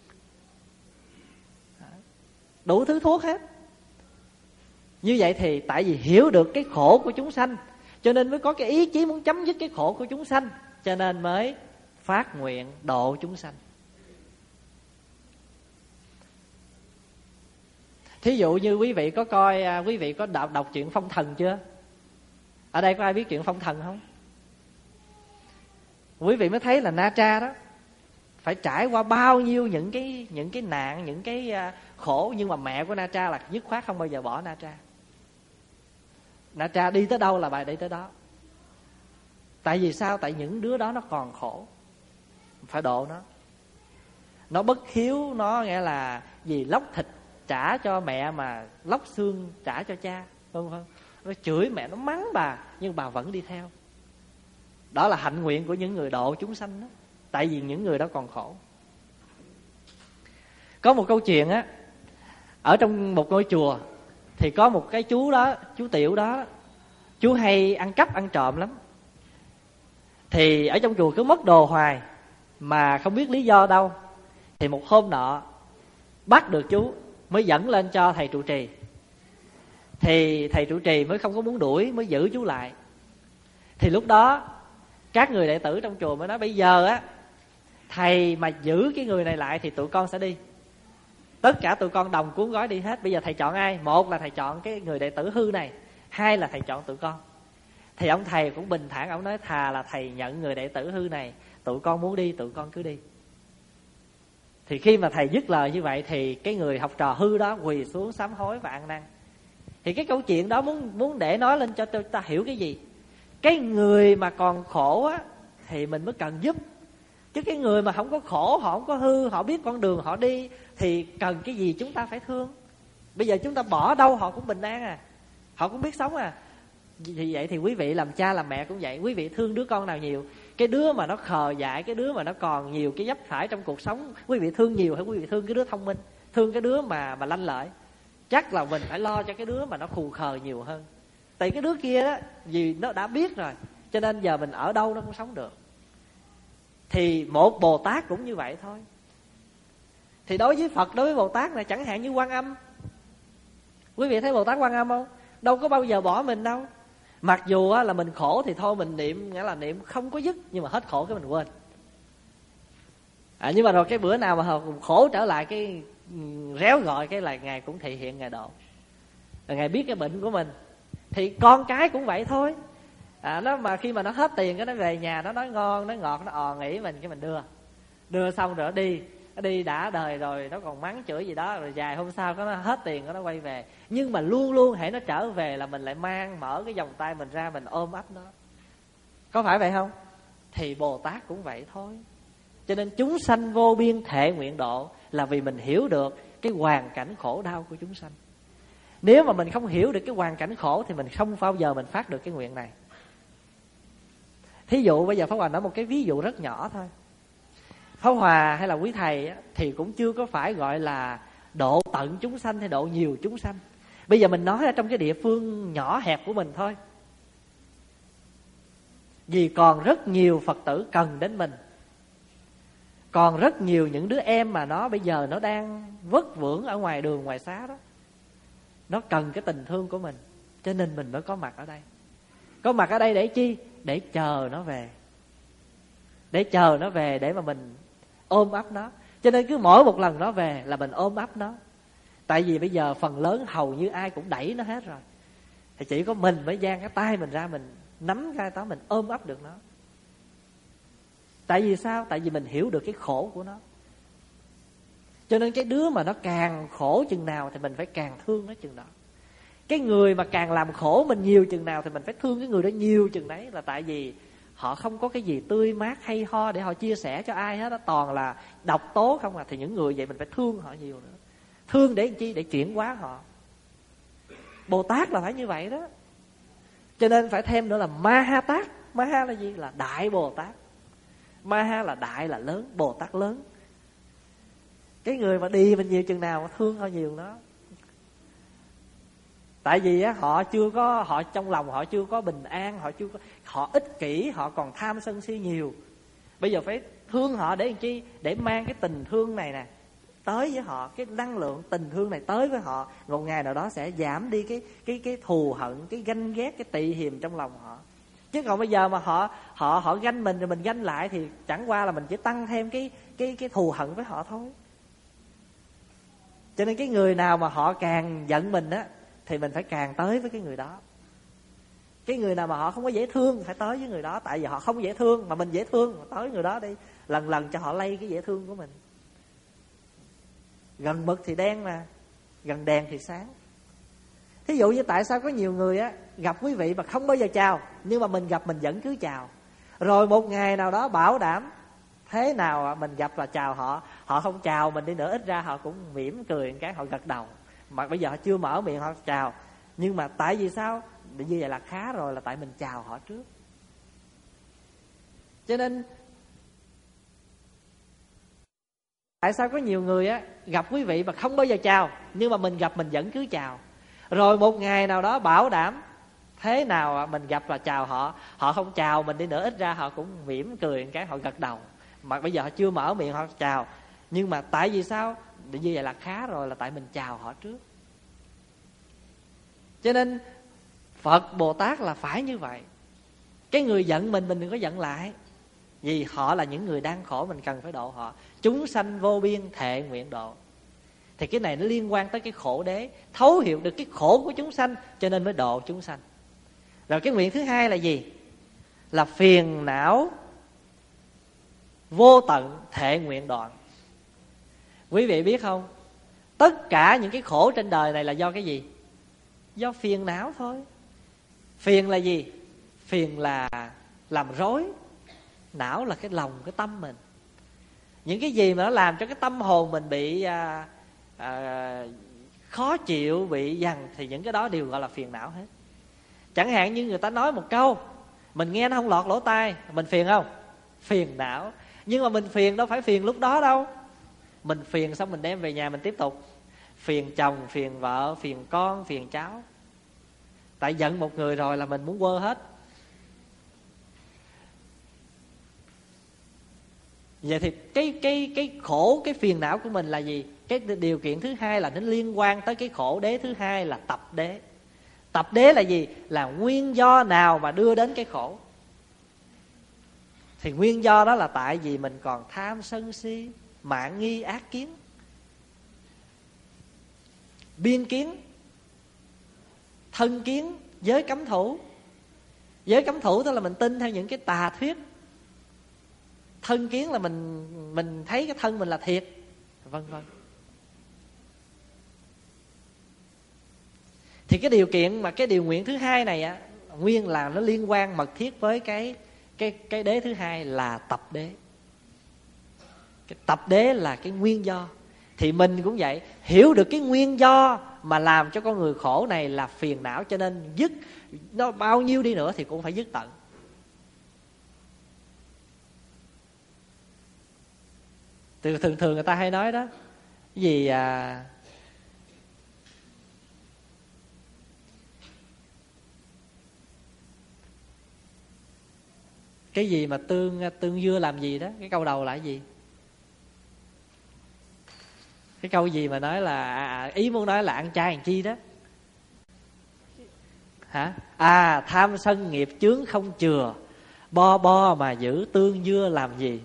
Đủ thứ thuốc hết. Như vậy thì tại vì hiểu được cái khổ của chúng sanh, cho nên mới có cái ý chí muốn chấm dứt cái khổ của chúng sanh, cho nên mới phát nguyện độ chúng sanh. Thí dụ như quý vị có coi, quý vị có đọc, đọc chuyện Phong Thần chưa? Ở đây có ai biết chuyện Phong Thần không? Quý vị mới thấy là Na Tra đó phải trải qua bao nhiêu những cái những cái nạn, những cái khổ, nhưng mà mẹ của Na Tra là dứt khoát không bao giờ bỏ Na Tra. Na Tra đi tới đâu là bà đi tới đó. Tại vì sao? Tại những đứa đó nó còn khổ, phải độ nó. Nó bất hiếu, nó nghĩa là gì lóc thịt trả cho mẹ mà lóc xương trả cho cha, vân vân. Nó chửi mẹ, nó mắng bà, nhưng bà vẫn đi theo. Đó là hạnh nguyện của những người độ chúng sanh đó. Tại vì những người đó còn khổ. Có một câu chuyện á, ở trong một ngôi chùa thì có một cái chú đó, chú Tiểu đó, chú hay ăn cắp ăn trộm lắm. Thì ở trong chùa cứ mất đồ hoài mà không biết lý do đâu. Thì một hôm nọ bắt được chú, mới dẫn lên cho thầy trụ trì. Thì thầy trụ trì mới không có muốn đuổi, mới giữ chú lại. Thì lúc đó các người đệ tử trong chùa mới nói bây giờ á, thầy mà giữ cái người này lại thì tụi con sẽ đi. Tất cả tụi con đồng cuốn gói đi hết. Bây giờ thầy chọn ai? Một là thầy chọn cái người đệ tử hư này, hai là thầy chọn tụi con. Thì ông thầy cũng bình thản, ông nói thà là thầy nhận người đệ tử hư này, tụi con muốn đi tụi con cứ đi. Thì khi mà thầy dứt lời như vậy thì cái người học trò hư đó quỳ xuống sám hối và ăn năn. Thì cái câu chuyện đó muốn muốn để nói lên cho ta hiểu cái gì? Cái người mà còn khổ á thì mình mới cần giúp. Chứ cái người mà không có khổ, họ không có hư, họ biết con đường họ đi thì cần cái gì chúng ta phải thương. Bây giờ chúng ta bỏ đâu họ cũng bình an à, họ cũng biết sống à. Vì vậy thì quý vị làm cha làm mẹ cũng vậy. Quý vị thương đứa con nào nhiều? Cái đứa mà nó khờ dại, cái đứa mà nó còn nhiều cái vấp phải trong cuộc sống, quý vị thương nhiều hay quý vị thương cái đứa thông minh, thương cái đứa mà mà lanh lợi? Chắc là mình phải lo cho cái đứa mà nó khù khờ nhiều hơn. Tại cái đứa kia đó, vì nó đã biết rồi, cho nên giờ mình ở đâu nó cũng sống được. Thì một Bồ Tát cũng như vậy thôi. Thì đối với Phật, đối với Bồ Tát này, chẳng hạn như Quan Âm. Quý vị thấy Bồ Tát Quan Âm không? Đâu có bao giờ bỏ mình đâu. Mặc dù là mình khổ thì thôi mình niệm, nghĩa là niệm không có dứt, nhưng mà hết khổ cái mình quên. À, nhưng mà rồi cái bữa nào mà khổ trở lại cái réo gọi cái là Ngài cũng thị hiện Ngài độ. Rồi Ngài biết cái bệnh của mình. Thì con cái cũng vậy thôi. À, nó mà khi mà nó hết tiền cái nó về nhà, nó nói ngon, nó ngọt, nó ò nghĩ mình, cái mình đưa. Đưa xong rồi nó đi. Nó đi đã đời rồi, nó còn mắng chửi gì đó. Rồi dài hôm sau nó hết tiền nó quay về. Nhưng mà luôn luôn hễ nó trở về là mình lại mang, mở cái vòng tay mình ra, mình ôm ấp nó. Có phải vậy không? Thì Bồ Tát cũng vậy thôi. Cho nên chúng sanh vô biên thệ nguyện độ là vì mình hiểu được cái hoàn cảnh khổ đau của chúng sanh. Nếu mà mình không hiểu được cái hoàn cảnh khổ thì mình không bao giờ mình phát được cái nguyện này. Thí dụ bây giờ Pháp Hòa nói một cái ví dụ rất nhỏ thôi. Pháp Hòa hay là quý thầy thì cũng chưa có phải gọi là độ tận chúng sanh hay độ nhiều chúng sanh, Bây giờ mình nói ở trong cái địa phương nhỏ hẹp của mình thôi, vì còn rất nhiều Phật tử cần đến mình. Còn rất nhiều những đứa em mà nó bây giờ nó đang vất vưởng ở ngoài đường ngoài xá đó, nó cần cái tình thương của mình, cho nên mình mới có mặt ở đây. Có mặt ở đây để chi? Để chờ nó về. Để chờ nó về để mà mình ôm ấp nó. Cho nên cứ mỗi một lần nó về là mình ôm ấp nó. Tại vì bây giờ phần lớn hầu như ai cũng đẩy nó hết rồi, thì chỉ có mình mới dang cái tay mình ra, mình nắm cái đó, mình ôm ấp được nó. Tại vì sao? Tại vì mình hiểu được cái khổ của nó. Cho nên cái đứa mà nó càng khổ chừng nào thì mình phải càng thương nó chừng đó. Cái người mà càng làm khổ mình nhiều chừng nào thì mình phải thương cái người đó nhiều chừng đấy. Là tại vì họ không có cái gì tươi mát hay ho để họ chia sẻ cho ai hết đó, toàn là độc tố không à. Thì những người vậy mình phải thương họ nhiều nữa. Thương để làm chi? Để chuyển hóa họ. Bồ Tát là phải như vậy đó. Cho nên phải thêm nữa là Ma Ha Tát. Ma Ha là gì? Là Đại Bồ Tát. Ma Ha là đại, là lớn, Bồ Tát lớn. Cái người mà đi mình nhiều chừng nào thương họ nhiều đó. Tại vì á, họ chưa có, họ trong lòng họ chưa có bình an, họ chưa có, họ ích kỷ, họ còn tham sân si nhiều. Bây giờ phải thương họ để làm chi? Để mang cái tình thương này nè tới với họ, cái năng lượng tình thương này tới với họ. Một ngày nào đó sẽ giảm đi cái cái cái thù hận, cái ganh ghét, cái tị hiềm trong lòng họ. Chứ còn bây giờ mà họ họ họ ganh mình rồi mình ganh lại thì chẳng qua là mình chỉ tăng thêm cái cái cái thù hận với họ thôi. Cho nên cái người nào mà họ càng giận mình á thì mình phải càng tới với cái người đó. Cái người nào mà họ không có dễ thương phải tới với người đó. Tại vì họ không dễ thương mà mình dễ thương, tới người đó đi. Lần lần cho họ lây cái dễ thương của mình. Gần mực thì đen mà, gần đèn thì sáng. Thí dụ như tại sao có nhiều người á gặp quý vị mà không bao giờ chào, nhưng mà mình gặp mình vẫn cứ chào. Rồi một ngày nào đó bảo đảm thế nào mình gặp là chào họ, họ không chào mình đi nữa, ít ra họ cũng mỉm cười một cái, họ gật đầu. Mà bây giờ họ chưa mở miệng họ chào. Nhưng mà tại vì sao? Như vậy là khá rồi, là tại mình chào họ trước. Cho nên tại sao có nhiều người á gặp quý vị mà không bao giờ chào, nhưng mà mình gặp mình vẫn cứ chào. Rồi một ngày nào đó bảo đảm thế nào mình gặp là chào họ, họ không chào mình đi nữa, ít ra họ cũng mỉm cười một cái, họ gật đầu. Mà bây giờ họ chưa mở miệng họ chào. Nhưng mà tại vì sao? Như vậy là khá rồi, là tại mình chào họ trước. Cho nên Phật Bồ Tát là phải như vậy. Cái người giận mình, mình đừng có giận lại. Vì họ là những người đang khổ, mình cần phải độ họ. Chúng sanh vô biên thệ nguyện độ. Thì cái này nó liên quan tới cái khổ đế. Thấu hiểu được cái khổ của chúng sanh, cho nên mới độ chúng sanh. Rồi cái nguyện thứ hai là gì? Là phiền não vô tận thệ nguyện đoạn. Quý vị biết không? Tất cả những cái khổ trên đời này là do cái gì? Do phiền não thôi. Phiền là gì? Phiền là làm rối. Não là cái lòng, cái tâm mình. Những cái gì mà nó làm cho cái tâm hồn mình bị à, à, khó chịu, bị dằn, thì những cái đó đều gọi là phiền não hết. Chẳng hạn như người ta nói một câu, mình nghe nó không lọt lỗ tai, mình phiền không? Phiền não. Nhưng mà mình phiền đâu phải phiền lúc đó đâu. Mình phiền xong mình đem về nhà mình tiếp tục phiền chồng, phiền vợ, phiền con, phiền cháu. Tại giận một người rồi là mình muốn quơ hết. Vậy thì cái cái cái khổ, cái phiền não của mình là gì? Cái điều kiện thứ hai là nó liên quan tới cái khổ đế thứ hai là tập đế. Tập đế là gì? Là nguyên do nào mà đưa đến cái khổ? Thì nguyên do đó là tại vì mình còn tham sân si, mạn nghi ác kiến, biên kiến, thân kiến, giới cấm thủ. Giới cấm thủ tức là mình tin theo những cái tà thuyết. Thân kiến là mình mình thấy cái thân mình là thiệt, vân vân. Thì cái điều kiện mà cái điều nguyện thứ hai này á, nguyên là nó liên quan mật thiết với cái cái cái đế thứ hai là tập đế. Cái tập đế là cái nguyên do. Thì mình cũng vậy, hiểu được cái nguyên do mà làm cho con người khổ này là phiền não, cho nên dứt nó bao nhiêu đi nữa thì cũng phải dứt tận. Từ thường thường người ta hay nói đó, cái gì à, Cái gì mà tương tương dưa làm gì đó, cái câu đầu là cái gì? Cái câu gì mà nói là à, ý muốn nói là ăn chay làm chi đó hả? À, tham sân nghiệp chướng không chừa, bo bo mà giữ tương dưa làm gì?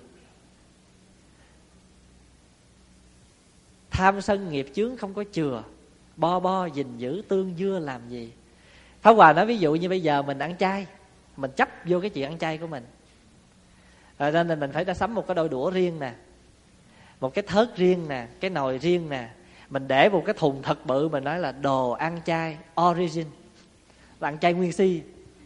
Tham sân nghiệp chướng không có chừa, bo bo gìn giữ tương dưa làm gì? Pháp Hòa nói ví dụ như bây giờ mình ăn chay, mình chấp vô cái chuyện ăn chay của mình, rồi nên mình phải đã sắm một cái đôi đũa riêng nè, một cái thớt riêng nè, cái nồi riêng nè. Mình để một cái thùng thật bự, mình nói là đồ ăn chay origin, là ăn chay nguyên si,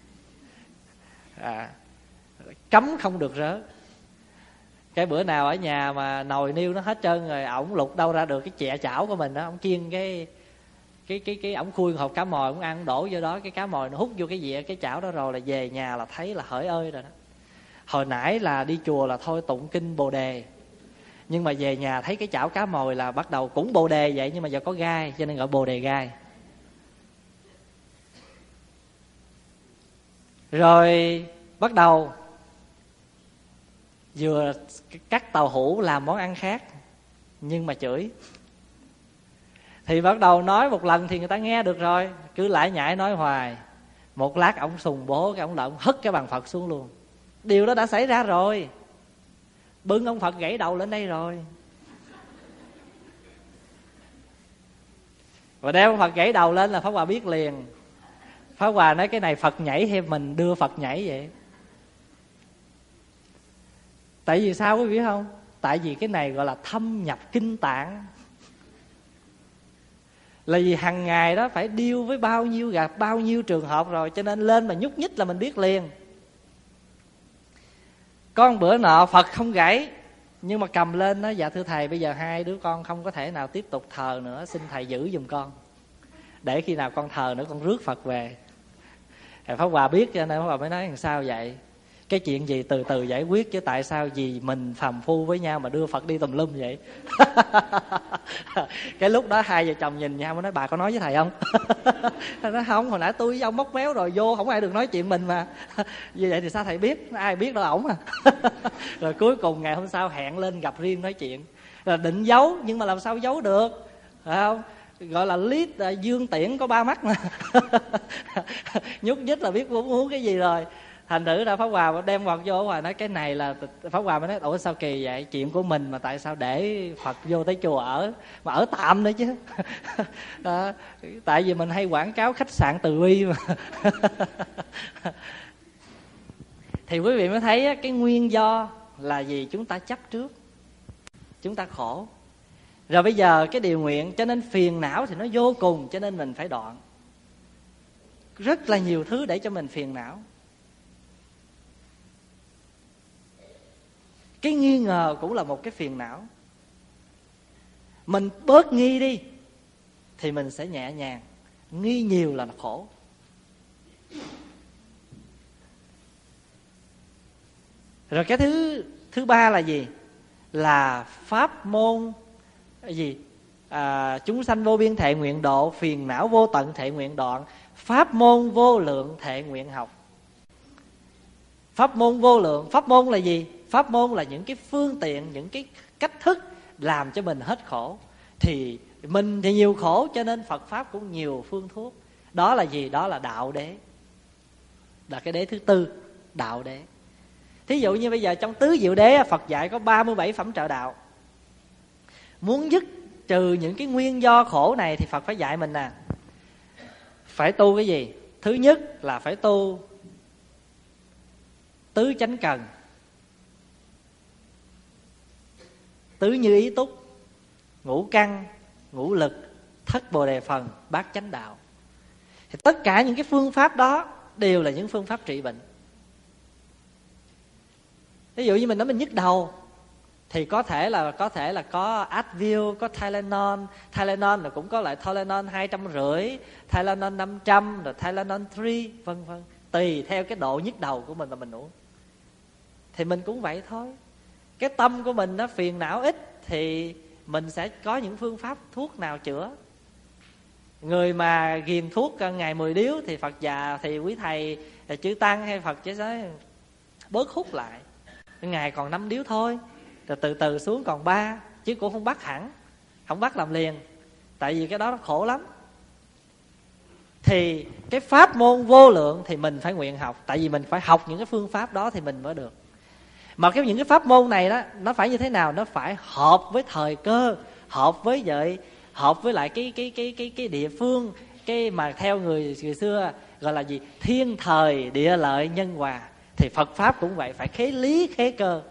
à, cấm không được rớ. Cái bữa nào ở nhà mà nồi niêu nó hết trơn rồi, ổng lục đâu ra được cái chẹ chảo của mình đó, ổng chiên cái cái cái cái ổng khui hộp cá mòi, ổng ăn đổ vô đó, cái cá mòi nó hút vô cái dĩa cái chảo đó rồi, là về nhà là thấy là hỡi ơi rồi đó. Hồi nãy là đi chùa là thôi tụng kinh Bồ Đề, nhưng mà về nhà thấy cái chảo cá mòi là bắt đầu cũng Bồ Đề vậy, nhưng mà giờ có gai cho nên gọi Bồ Đề gai. Rồi bắt đầu vừa cắt tàu hũ làm món ăn khác, nhưng mà chửi. Thì bắt đầu nói một lần thì người ta nghe được rồi, cứ lải nhải nói hoài. Một lát ổng sùng bố, cái ổng lại ổng hất cái bàn Phật xuống luôn. Điều đó đã xảy ra rồi, bưng ông Phật gãy đầu lên đây rồi. Và đeo ông Phật gãy đầu lên là Pháp Hòa biết liền. Pháp Hòa nói cái này Phật nhảy hay mình đưa Phật nhảy vậy? Tại vì sao quý vị biết không? Tại vì cái này gọi là thâm nhập kinh tạng. Là vì hàng ngày đó phải deal với bao nhiêu gặp bao nhiêu trường hợp rồi, cho nên lên mà nhúc nhích là mình biết liền. Con bữa nọ Phật không gãy, nhưng mà cầm lên đó, dạ thưa thầy, bây giờ hai đứa con không có thể nào tiếp tục thờ nữa, xin thầy giữ giùm con, để khi nào con thờ nữa con rước Phật về. Thầy Pháp Hòa biết cho nên Pháp Hòa mới nói làm sao vậy? Cái chuyện gì từ từ giải quyết, chứ tại sao vì mình phàm phu với nhau mà đưa Phật đi tùm lum vậy? Cái lúc đó hai vợ chồng nhìn nhau mới nói bà có nói với thầy không? Thầy nói không, hồi nãy tôi với ông móc méo rồi, vô không ai được nói chuyện mình mà. Như vậy thì sao thầy biết? Ai biết đâu ổng à. Rồi cuối cùng ngày hôm sau hẹn lên gặp riêng nói chuyện. Rồi định giấu nhưng mà làm sao giấu được, phải không? Gọi là lít dương tiễn có ba mắt mà. Nhúc nhích là biết muốn uống cái gì rồi. Thành thử ra Pháp Hòa đem Phật vô, Hòa nói cái này là Pháp Hòa mới nói ủa sao kỳ vậy, chuyện của mình mà tại sao để Phật vô tới chùa ở, mà ở tạm nữa chứ. À, tại vì mình hay quảng cáo khách sạn Từ Bi mà. Thì quý vị mới thấy cái nguyên do là gì? Chúng ta chấp trước, chúng ta khổ. Rồi bây giờ cái điều nguyện, cho nên phiền não thì nó vô cùng, cho nên mình phải đoạn. Rất là nhiều thứ để cho mình phiền não. Cái nghi ngờ cũng là một cái phiền não. Mình bớt nghi đi thì mình sẽ nhẹ nhàng. Nghi nhiều là khổ. Rồi cái thứ thứ ba là gì? Là pháp môn gì? À, chúng sanh vô biên thệ nguyện độ, phiền não vô tận thệ nguyện đoạn, pháp môn vô lượng thệ nguyện học. Pháp môn vô lượng, pháp môn là gì? Pháp môn là những cái phương tiện, những cái cách thức làm cho mình hết khổ. Thì mình thì nhiều khổ, cho nên Phật Pháp cũng nhiều phương thuốc. Đó là gì? Đó là đạo đế. Là cái đế thứ tư, đạo đế. Thí dụ như bây giờ trong tứ diệu đế, Phật dạy có ba mươi bảy phẩm trợ đạo. Muốn dứt trừ những cái nguyên do khổ này thì Phật phải dạy mình nè, phải tu cái gì? Thứ nhất là phải tu tứ chánh cần, tứ như ý túc, ngũ căn, ngũ lực, thất bồ đề phần, bát chánh đạo. Thì tất cả những cái phương pháp đó đều là những phương pháp trị bệnh. Ví dụ như mình nói mình nhức đầu thì có thể là có thể là có Advil, có Tylenol. Tylenol là cũng có lại Tylenol hai trăm rưỡi, Tylenol năm trăm, rồi Tylenol ba, vân vân. Tùy theo cái độ nhức đầu của mình mà mình uống. Thì mình cũng vậy thôi. Cái tâm của mình nó phiền não ít thì mình sẽ có những phương pháp thuốc nào chữa. Người mà ghiền thuốc ngày mười điếu thì Phật già thì quý thầy chư tăng hay Phật chỉ nói bớt hút lại. Ngày còn năm điếu thôi, rồi từ từ xuống còn ba, chứ cũng không bắt hẳn, không bắt làm liền, tại vì cái đó nó khổ lắm. Thì cái pháp môn vô lượng thì mình phải nguyện học, tại vì mình phải học những cái phương pháp đó thì mình mới được. Mà cái những cái pháp môn này đó, nó phải như thế nào? Nó phải hợp với thời cơ, hợp với vậy, hợp với lại cái cái cái cái cái địa phương, cái mà theo người người xưa gọi là gì? Thiên thời địa lợi nhân hòa. Thì Phật pháp cũng vậy, phải khế lý khế cơ.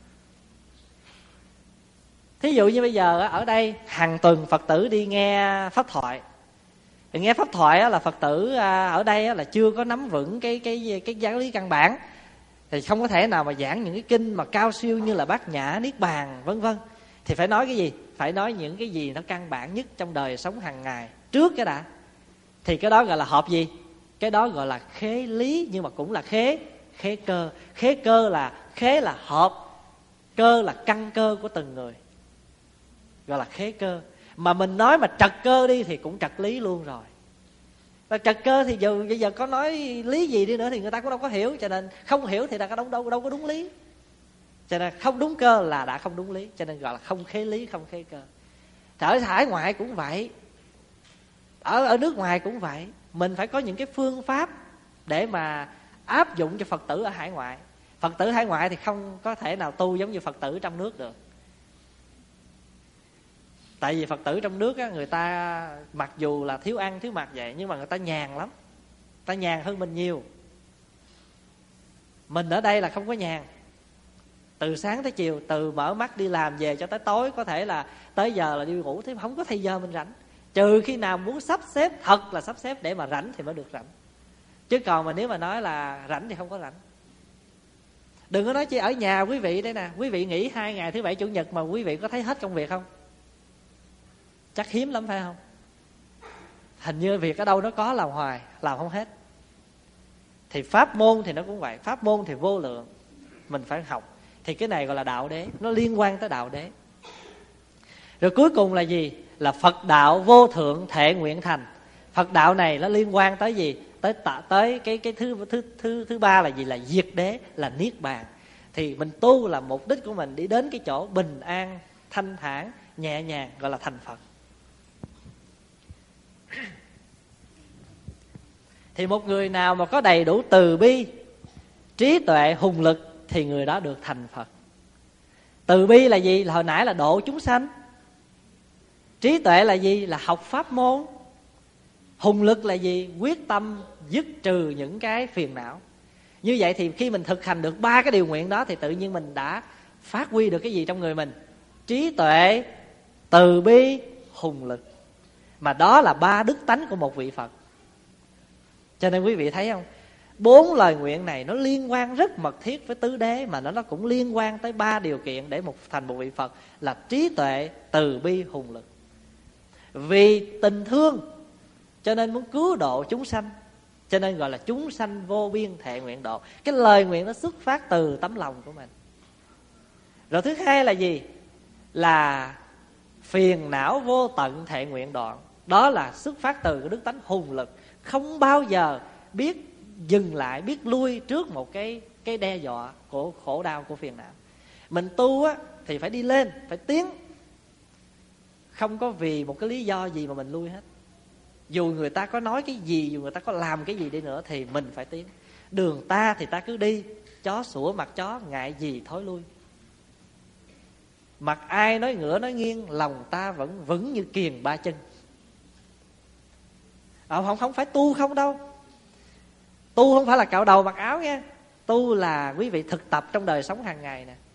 Thí dụ như bây giờ ở đây hàng tuần Phật tử đi nghe pháp thoại. Thì nghe pháp thoại là Phật tử ở đây là chưa có nắm vững cái cái cái giáo lý căn bản, thì không có thể nào mà giảng những cái kinh mà cao siêu như là Bát Nhã, Niết Bàn vân vân. Thì phải nói cái gì? Phải nói những cái gì nó căn bản nhất trong đời sống hàng ngày trước cái đã. Thì cái đó gọi là hợp gì? Cái đó gọi là khế lý, nhưng mà cũng là khế khế cơ. Khế cơ là khế là hợp, cơ là căn cơ của từng người, gọi là khế cơ. Mà mình nói mà trật cơ đi thì cũng trật lý luôn rồi. Và trật cơ thì giờ bây giờ có nói lý gì đi nữa thì người ta cũng đâu có hiểu, cho nên không hiểu thì đã đâu đâu đâu có đúng lý. Cho nên không đúng cơ là đã không đúng lý, cho nên gọi là không khế lý, không khế cơ. Ở hải ngoại cũng vậy, ở ở nước ngoài cũng vậy. Mình phải có những cái phương pháp để mà áp dụng cho Phật tử ở hải ngoại. Phật tử hải ngoại thì không có thể nào tu giống như Phật tử trong nước được. Tại vì Phật tử trong nước á, người ta mặc dù là thiếu ăn thiếu mặc vậy, nhưng mà người ta nhàn lắm, người ta nhàn hơn mình nhiều. Mình ở đây là không có nhàn. Từ sáng tới chiều, từ mở mắt đi làm về cho tới tối, có thể là tới giờ là đi ngủ, thế không có thời giờ mình rảnh. Trừ khi nào muốn sắp xếp, thật là sắp xếp để mà rảnh thì mới được rảnh. Chứ còn mà nếu mà nói là rảnh thì không có rảnh. Đừng có nói chỉ ở nhà quý vị đây nè. Quý vị nghỉ hai ngày thứ bảy chủ nhật mà quý vị có thấy hết công việc không? Chắc hiếm lắm phải không? Hình như việc ở đâu nó có làm hoài, làm không hết. Thì pháp môn thì nó cũng vậy. Pháp môn thì vô lượng, mình phải học. Thì cái này gọi là đạo đế, nó liên quan tới đạo đế. Rồi cuối cùng là gì? Là Phật đạo vô thượng thệ nguyện thành. Phật đạo này nó liên quan tới gì? Tới tạ, tới cái cái thứ thứ thứ thứ ba là gì? Là diệt đế, là niết bàn. Thì mình tu là mục đích của mình đi đến cái chỗ bình an, thanh thản, nhẹ nhàng, gọi là thành Phật. Thì một người nào mà có đầy đủ từ bi, trí tuệ, hùng lực thì người đó được thành Phật. Từ bi là gì? Là hồi nãy là độ chúng sanh. Trí tuệ là gì? Là học pháp môn. Hùng lực là gì? Quyết tâm dứt trừ những cái phiền não. Như vậy thì khi mình thực hành được ba cái điều nguyện đó thì tự nhiên mình đã phát huy được cái gì trong người mình? Trí tuệ, từ bi, hùng lực. Mà đó là ba đức tánh của một vị Phật. Cho nên quý vị thấy không? Bốn lời nguyện này nó liên quan rất mật thiết với tứ đế, mà nó nó cũng liên quan tới ba điều kiện để một thành một vị Phật là trí tuệ, từ bi, hùng lực. Vì tình thương cho nên muốn cứu độ chúng sanh, cho nên gọi là chúng sanh vô biên thệ nguyện độ. Cái lời nguyện nó xuất phát từ tấm lòng của mình. Rồi thứ hai là gì? Là phiền não vô tận thệ nguyện đoạn. Đó là xuất phát từ cái đức tánh hùng lực, không bao giờ biết dừng lại, biết lui trước một cái cái đe dọa của khổ đau, của phiền não. Mình tu á thì phải đi lên, phải tiến, không có vì một cái lý do gì mà mình lui hết. Dù người ta có nói cái gì, dù người ta có làm cái gì đi nữa thì mình phải tiến. Đường ta thì ta cứ đi, chó sủa mặt chó, ngại gì thối lui. Mặt ai nói ngửa nói nghiêng, lòng ta vẫn vững như kiềng ba chân. À, không, không phải tu không đâu. Tu không phải là cạo đầu mặc áo nha. Tu là quý vị thực tập trong đời sống hàng ngày nè.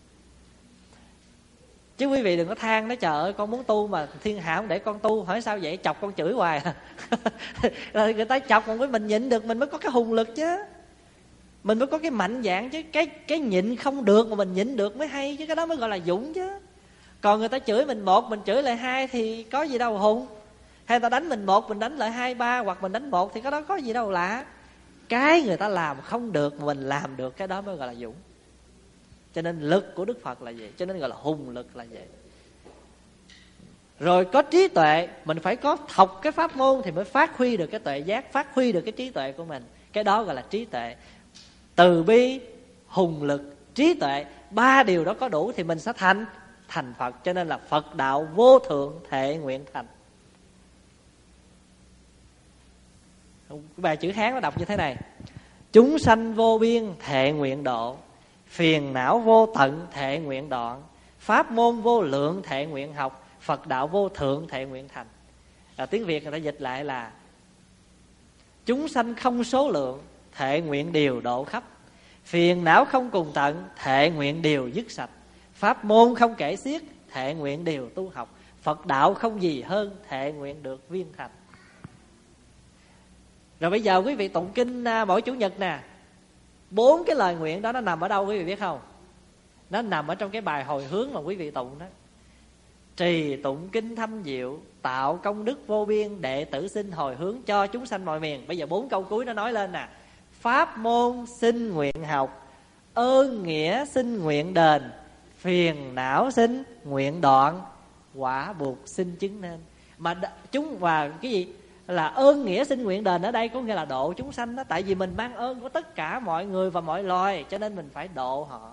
Chứ quý vị đừng có than nói trời ơi con muốn tu mà thiên hạ không để con tu. Hỏi sao vậy? Chọc con chửi hoài. Rồi người ta chọc còn với mình nhịn được, mình mới có cái hùng lực chứ. Mình mới có cái mạnh dạn chứ. Cái cái nhịn không được mà mình nhịn được mới hay chứ. Cái đó mới gọi là dũng chứ. Còn người ta chửi mình một, mình chửi lại hai thì có gì đâu hùng. Hay người ta đánh mình một, mình đánh lại hai ba, hoặc mình đánh một thì cái đó có gì đâu lạ. Cái người ta làm không được mà mình làm được, cái đó mới gọi là dũng. Cho nên lực của Đức Phật là vậy. Cho nên gọi là hùng lực là vậy. Rồi có trí tuệ, mình phải có học cái pháp môn thì mới phát huy được cái tuệ giác, phát huy được cái trí tuệ của mình. Cái đó gọi là trí tuệ. Từ bi, hùng lực, trí tuệ. Ba điều đó có đủ thì mình sẽ thành thành Phật. Cho nên là Phật đạo vô thượng thệ nguyện thành. Cái bài chữ Hán nó đọc như thế này: chúng sanh vô biên thệ nguyện độ, phiền não vô tận thệ nguyện đoạn, pháp môn vô lượng thệ nguyện học, Phật đạo vô thượng thệ nguyện thành. À, tiếng Việt người ta dịch lại là chúng sanh không số lượng thệ nguyện điều độ khắp, phiền não không cùng tận thệ nguyện điều dứt sạch, pháp môn không kể xiết thệ nguyện điều tu học, Phật đạo không gì hơn thệ nguyện được viên thành. Rồi bây giờ quý vị tụng kinh mỗi chủ nhật nè, bốn cái lời nguyện đó nó nằm ở đâu quý vị biết không? Nó nằm ở trong cái bài hồi hướng mà quý vị tụng đó: trì tụng kinh thâm diệu, tạo công đức vô biên, đệ tử xin hồi hướng cho chúng sanh mọi miền. Bây giờ bốn câu cuối nó nói lên nè: pháp môn xin nguyện học, ơn nghĩa xin nguyện đền, phiền não xin nguyện đoạn, quả buộc xin chứng nên. Mà chúng và cái gì là ơn nghĩa xin nguyện đền ở đây có nghĩa là độ chúng sanh đó. Tại vì mình mang ơn của tất cả mọi người và mọi loài, cho nên mình phải độ họ,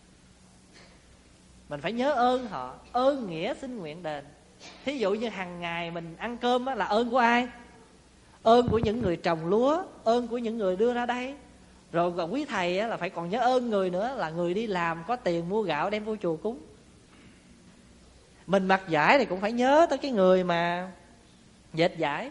mình phải nhớ ơn họ. Ơn nghĩa xin nguyện đền. Thí dụ như hàng ngày mình ăn cơm là ơn của ai? Ơn của những người trồng lúa, ơn của những người đưa ra đây. Rồi còn quý thầy là phải còn nhớ ơn người nữa, là người đi làm có tiền mua gạo đem vô chùa cúng. Mình mặc vải thì cũng phải nhớ tới cái người mà dệt vải.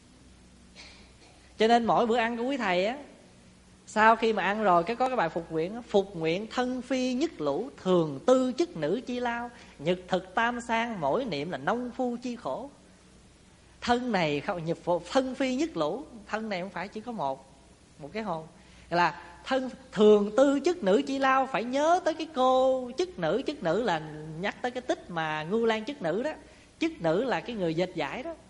Cho nên mỗi bữa ăn của quý thầy á, sau khi mà ăn rồi cái có cái bài phục nguyện: phục nguyện thân phi nhất lũ, thường tư chức nữ chi lao, nhật thực tam sang, mỗi niệm là nông phu chi khổ. Thân này không, nhật thân phi nhất lũ, thân này không phải chỉ có một một cái hồn, là thân thường tư chức nữ chi lao, phải nhớ tới cái cô chức nữ. Chức nữ là nhắc tới cái tích mà Ngưu Lang chức nữ đó. Chức nữ là cái người dệt vải đó.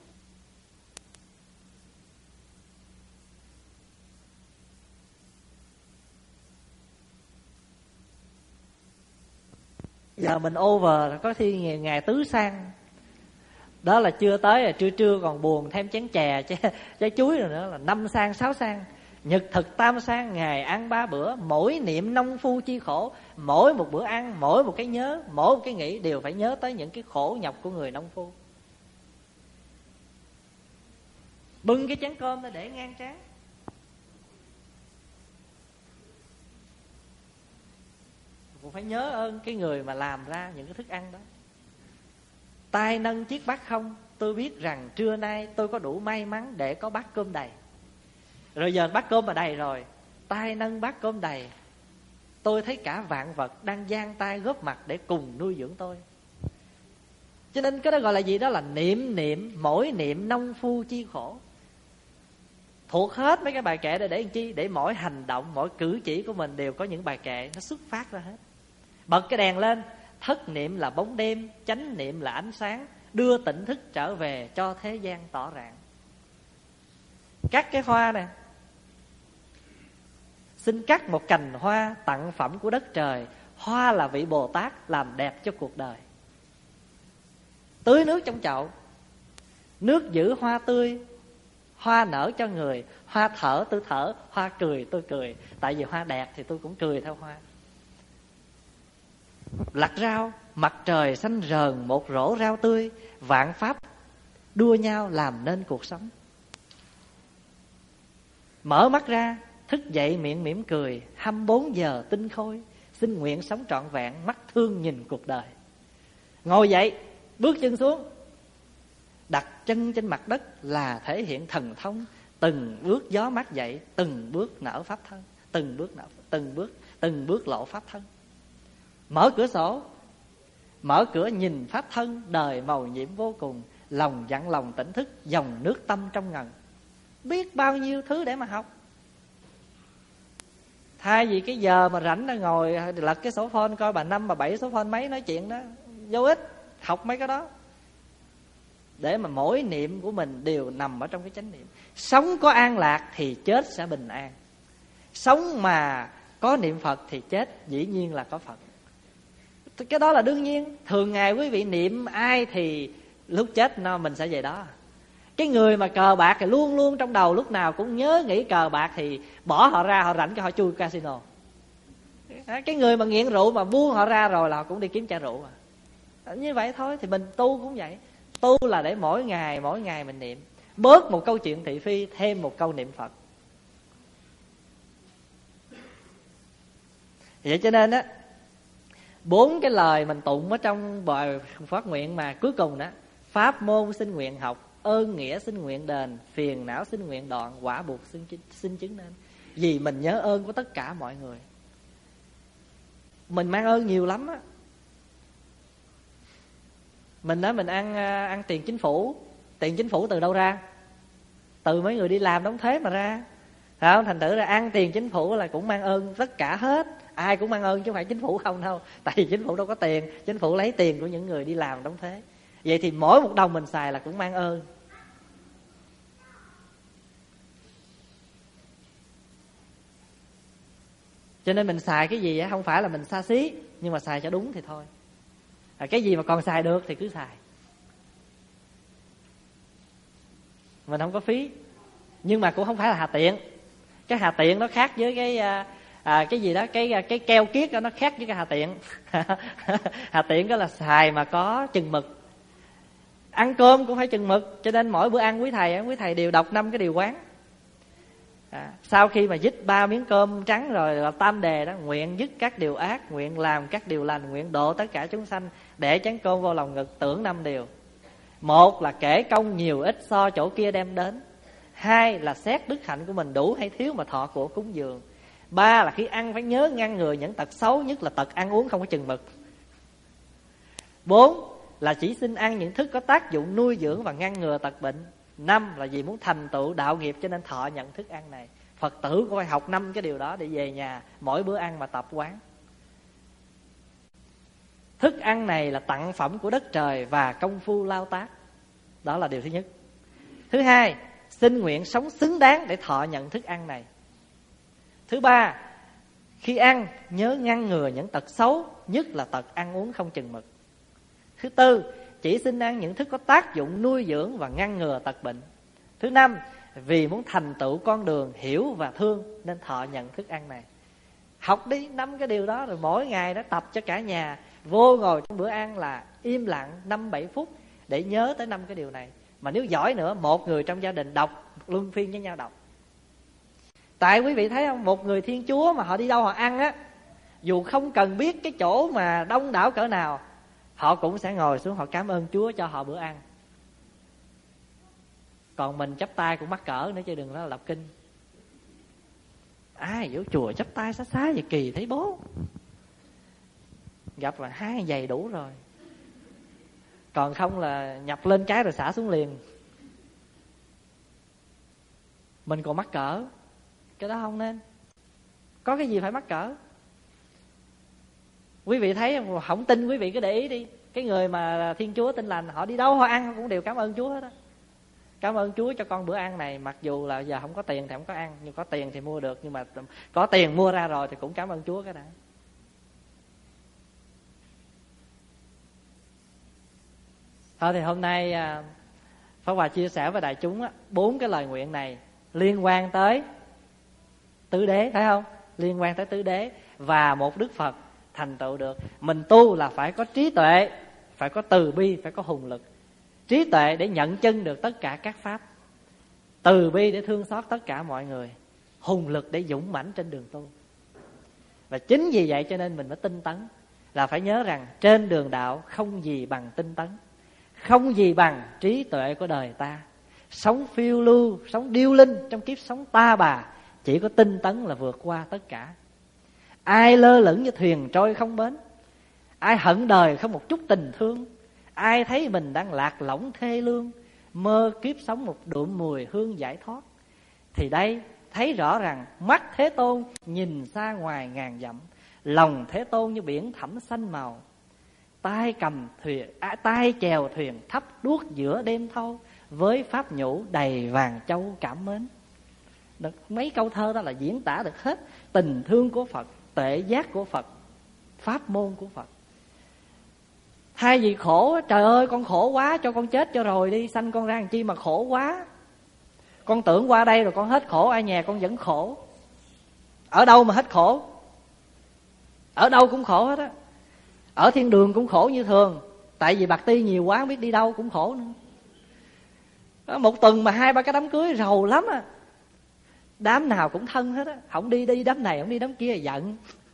Giờ mình over có khi ngày, ngày tứ sang đó là chưa tới, là trưa trưa còn buồn thêm chén chè trái, trái chuối rồi nữa là năm sang sáu sang. Nhật thực tam sang, ngày ăn ba bữa, mỗi niệm nông phu chi khổ. Mỗi một bữa ăn, mỗi một cái nhớ, mỗi một cái nghĩ đều phải nhớ tới những cái khổ nhọc của người nông phu. Bưng cái chén cơm ra để ngang trán, cũng phải nhớ ơn cái người mà làm ra những cái thức ăn đó. Tay nâng chiếc bát không, tôi biết rằng trưa nay tôi có đủ may mắn để có bát cơm đầy. Rồi giờ bát cơm mà đầy rồi, tay nâng bát cơm đầy, tôi thấy cả vạn vật đang giang tay góp mặt để cùng nuôi dưỡng tôi. Cho nên cái đó gọi là gì? Đó là niệm niệm, mỗi niệm nông phu chi khổ. Thuộc hết mấy cái bài kệ để để làm chi? Để mỗi hành động, mỗi cử chỉ của mình đều có những bài kệ nó xuất phát ra hết. Bật cái đèn lên, thất niệm là bóng đêm, chánh niệm là ánh sáng, đưa tỉnh thức trở về cho thế gian tỏ rạng. Cắt cái hoa nè, xin cắt một cành hoa tặng phẩm của đất trời. Hoa là vị Bồ Tát làm đẹp cho cuộc đời. Tưới nước trong chậu, nước giữ hoa tươi, hoa nở cho người. Hoa thở tôi thở, hoa cười tôi cười. Tại vì hoa đẹp thì tôi cũng cười theo hoa. Lặt rau, mặt trời xanh rờn một rổ rau tươi, vạn pháp đua nhau làm nên cuộc sống. Mở mắt ra, thức dậy miệng mỉm cười, hai mươi bốn giờ tinh khôi, xin nguyện sống trọn vẹn, mắt thương nhìn cuộc đời. Ngồi dậy, bước chân xuống, đặt chân trên mặt đất là thể hiện thần thông. Từng bước gió mát dậy, từng bước nở pháp thân, từng bước nở, từng bước, từng bước lộ pháp thân. Mở cửa sổ, mở cửa nhìn pháp thân, đời màu nhiệm vô cùng. Lòng dặn lòng tỉnh thức, dòng nước tâm trong ngần. Biết bao nhiêu thứ để mà học. Thay vì cái giờ mà rảnh ra ngồi lật cái sổ phone coi bà năm bà bảy số phone mấy nói chuyện đó, vô ích. Học mấy cái đó để mà mỗi niệm của mình đều nằm ở trong cái chánh niệm. Sống có an lạc thì chết sẽ bình an. Sống mà có niệm Phật thì chết dĩ nhiên là có Phật. Cái đó là đương nhiên. Thường ngày quý vị niệm ai thì lúc chết nó mình sẽ về đó. Cái người mà cờ bạc thì luôn luôn trong đầu lúc nào cũng nhớ nghĩ cờ bạc thì bỏ họ ra, họ rảnh cho họ chui casino. Cái người mà nghiện rượu mà buông họ ra rồi là họ cũng đi kiếm chai rượu à. Như vậy thôi. Thì mình tu cũng vậy. Tu là để mỗi ngày mỗi ngày mình niệm, bớt một câu chuyện thị phi, thêm một câu niệm Phật. Vậy cho nên á, bốn cái lời mình tụng ở trong bài phát nguyện mà cuối cùng đó: pháp môn xin nguyện học, ơn nghĩa xin nguyện đền, phiền não xin nguyện đoạn, quả buộc xin, xin chứng nên. Vì mình nhớ ơn của tất cả mọi người. Mình mang ơn nhiều lắm á. Mình đó, mình ăn ăn tiền chính phủ. Tiền chính phủ từ đâu ra? Từ mấy người đi làm đóng thuế mà ra. Phải không? Thành thử ra ăn tiền chính phủ là cũng mang ơn tất cả hết. Ai cũng mang ơn chứ không phải chính phủ không đâu. Tại vì chính phủ đâu có tiền. Chính phủ lấy tiền của những người đi làm đóng thuế. Vậy thì mỗi một đồng mình xài là cũng mang ơn. Cho nên mình xài cái gì á, không phải là mình xa xí, nhưng mà xài cho đúng thì thôi. À, cái gì mà còn xài được thì cứ xài. Mình không có phí. Nhưng mà cũng không phải là hà tiện. Cái hà tiện nó khác với cái à, cái gì đó, cái cái keo kiết đó, nó khác với cái hà tiện. Hà tiện đó là xài mà có chừng mực. Ăn cơm cũng phải chừng mực. Cho nên mỗi bữa ăn quý thầy quý thầy đều đọc năm cái điều quán. À, sau khi mà dứt ba miếng cơm trắng rồi là tam đề đó: nguyện dứt các điều ác, nguyện làm các điều lành, nguyện độ tất cả chúng sanh, để chén cơm vô lòng ngực, tưởng năm điều. Một là kể công nhiều ít so chỗ kia đem đến. Hai là xét đức hạnh của mình đủ hay thiếu mà thọ của cúng dường. Ba là khi ăn phải nhớ ngăn ngừa những tật xấu, nhất là tật ăn uống không có chừng mực. Bốn là chỉ xin ăn những thức có tác dụng nuôi dưỡng và ngăn ngừa tật bệnh. Năm là vì muốn thành tựu đạo nghiệp cho nên thọ nhận thức ăn này. Phật tử cũng phải học năm cái điều đó để về nhà mỗi bữa ăn mà tập quán. Thức ăn này là tặng phẩm của đất trời và công phu lao tác. Đó là điều thứ nhất. Thứ hai, xin nguyện sống xứng đáng để thọ nhận thức ăn này. Thứ ba, khi ăn nhớ ngăn ngừa những tật xấu, nhất là tật ăn uống không chừng mực. Thứ tư, chỉ xin ăn những thức có tác dụng nuôi dưỡng và ngăn ngừa tật bệnh. Thứ năm, vì muốn thành tựu con đường hiểu và thương nên thọ nhận thức ăn này. Học đi năm cái điều đó rồi mỗi ngày đó tập cho cả nhà. Vô ngồi trong bữa ăn là im lặng năm bảy phút để nhớ tới năm cái điều này. Mà nếu giỏi nữa, một người trong gia đình đọc, luân phiên với nhau đọc. Tại quý vị thấy không, một người Thiên Chúa mà họ đi đâu họ ăn á, dù không cần biết cái chỗ mà đông đảo cỡ nào, họ cũng sẽ ngồi xuống họ cảm ơn Chúa cho họ bữa ăn. Còn mình chắp tay cũng mắc cỡ nữa chứ đừng nói là đọc kinh. Ai vô chùa chắp tay xá xá vậy kỳ thấy bố. Gặp là hai giày đủ rồi. Còn không là nhập lên cái rồi xả xuống liền. Mình còn mắc cỡ. Cái đó không nên. Có cái gì phải mắc cỡ. Quý vị thấy không tin quý vị cứ để ý đi. Cái người mà Thiên Chúa Tin Lành, họ đi đâu họ ăn cũng đều cảm ơn Chúa hết á. Cảm ơn Chúa cho con bữa ăn này. Mặc dù là giờ không có tiền thì không có ăn, nhưng có tiền thì mua được. Nhưng mà có tiền mua ra rồi thì cũng cảm ơn Chúa cái đã. Thôi thì hôm nay Pháp Hòa chia sẻ với đại chúng bốn cái lời nguyện này liên quan tới tứ đế, phải không? Liên quan tới tứ đế và một Đức Phật thành tựu được. Mình tu là phải có trí tuệ, phải có từ bi, phải có hùng lực. Trí tuệ để nhận chân được tất cả các pháp, từ bi để thương xót tất cả mọi người, hùng lực để dũng mãnh trên đường tu. Và chính vì vậy cho nên mình mới tinh tấn, là phải nhớ rằng trên đường đạo không gì bằng tinh tấn, không gì bằng trí tuệ của đời ta. Sống phiêu lưu, sống điêu linh trong kiếp sống ta bà, chỉ có tinh tấn là vượt qua tất cả. Ai lơ lửng như thuyền trôi không bến, ai hận đời không một chút tình thương, ai thấy mình đang lạc lõng thê lương, mơ kiếp sống một đượm mùi hương giải thoát, thì đây thấy rõ rằng mắt Thế Tôn nhìn xa ngoài ngàn dặm, lòng Thế Tôn như biển thẳm xanh màu, tay cầm thuyền, à, tay chèo thuyền thắp đuốc giữa đêm thâu, với pháp nhũ đầy vàng châu cảm mến. Được, mấy câu thơ đó là diễn tả được hết tình thương của Phật, tuệ giác của Phật, pháp môn của Phật. Hai gì khổ, trời ơi con khổ quá, cho con chết cho rồi đi, sanh con ra làm chi mà khổ quá. Con tưởng qua đây rồi con hết khổ, ai nhà con vẫn khổ. Ở đâu mà hết khổ? Ở đâu cũng khổ hết á. Ở thiên đường cũng khổ như thường, tại vì bạc ti nhiều quá không biết đi đâu cũng khổ nữa. Một tuần mà hai ba cái đám cưới rầu lắm á. Đám nào cũng thân hết á, không đi đi đám này không đi đám kia là giận.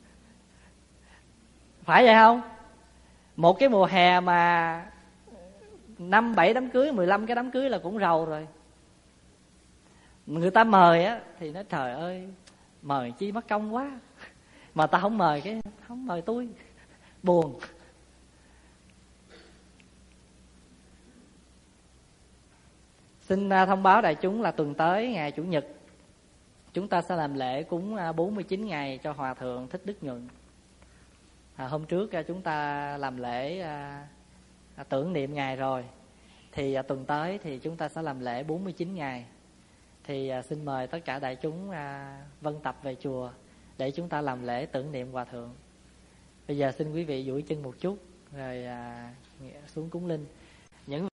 Phải vậy không? Một cái mùa hè mà năm bảy đám cưới, mười lăm cái đám cưới là cũng rầu rồi. Người ta mời á thì nói trời ơi, mời chi mất công quá, mà ta không mời, cái không mời tôi, buồn. Xin thông báo đại chúng là tuần tới ngày Chủ nhật chúng ta sẽ làm lễ cúng bốn mươi chín ngày cho Hòa Thượng Thích Đức Nhuận. À, hôm trước chúng ta làm lễ à, à, tưởng niệm Ngài rồi. Thì à, tuần tới thì chúng ta sẽ làm lễ bốn mươi chín ngày. Thì à, xin mời tất cả đại chúng à, vân tập về chùa để chúng ta làm lễ tưởng niệm Hòa Thượng. Bây giờ xin quý vị duỗi chân một chút rồi à, xuống cúng linh. Những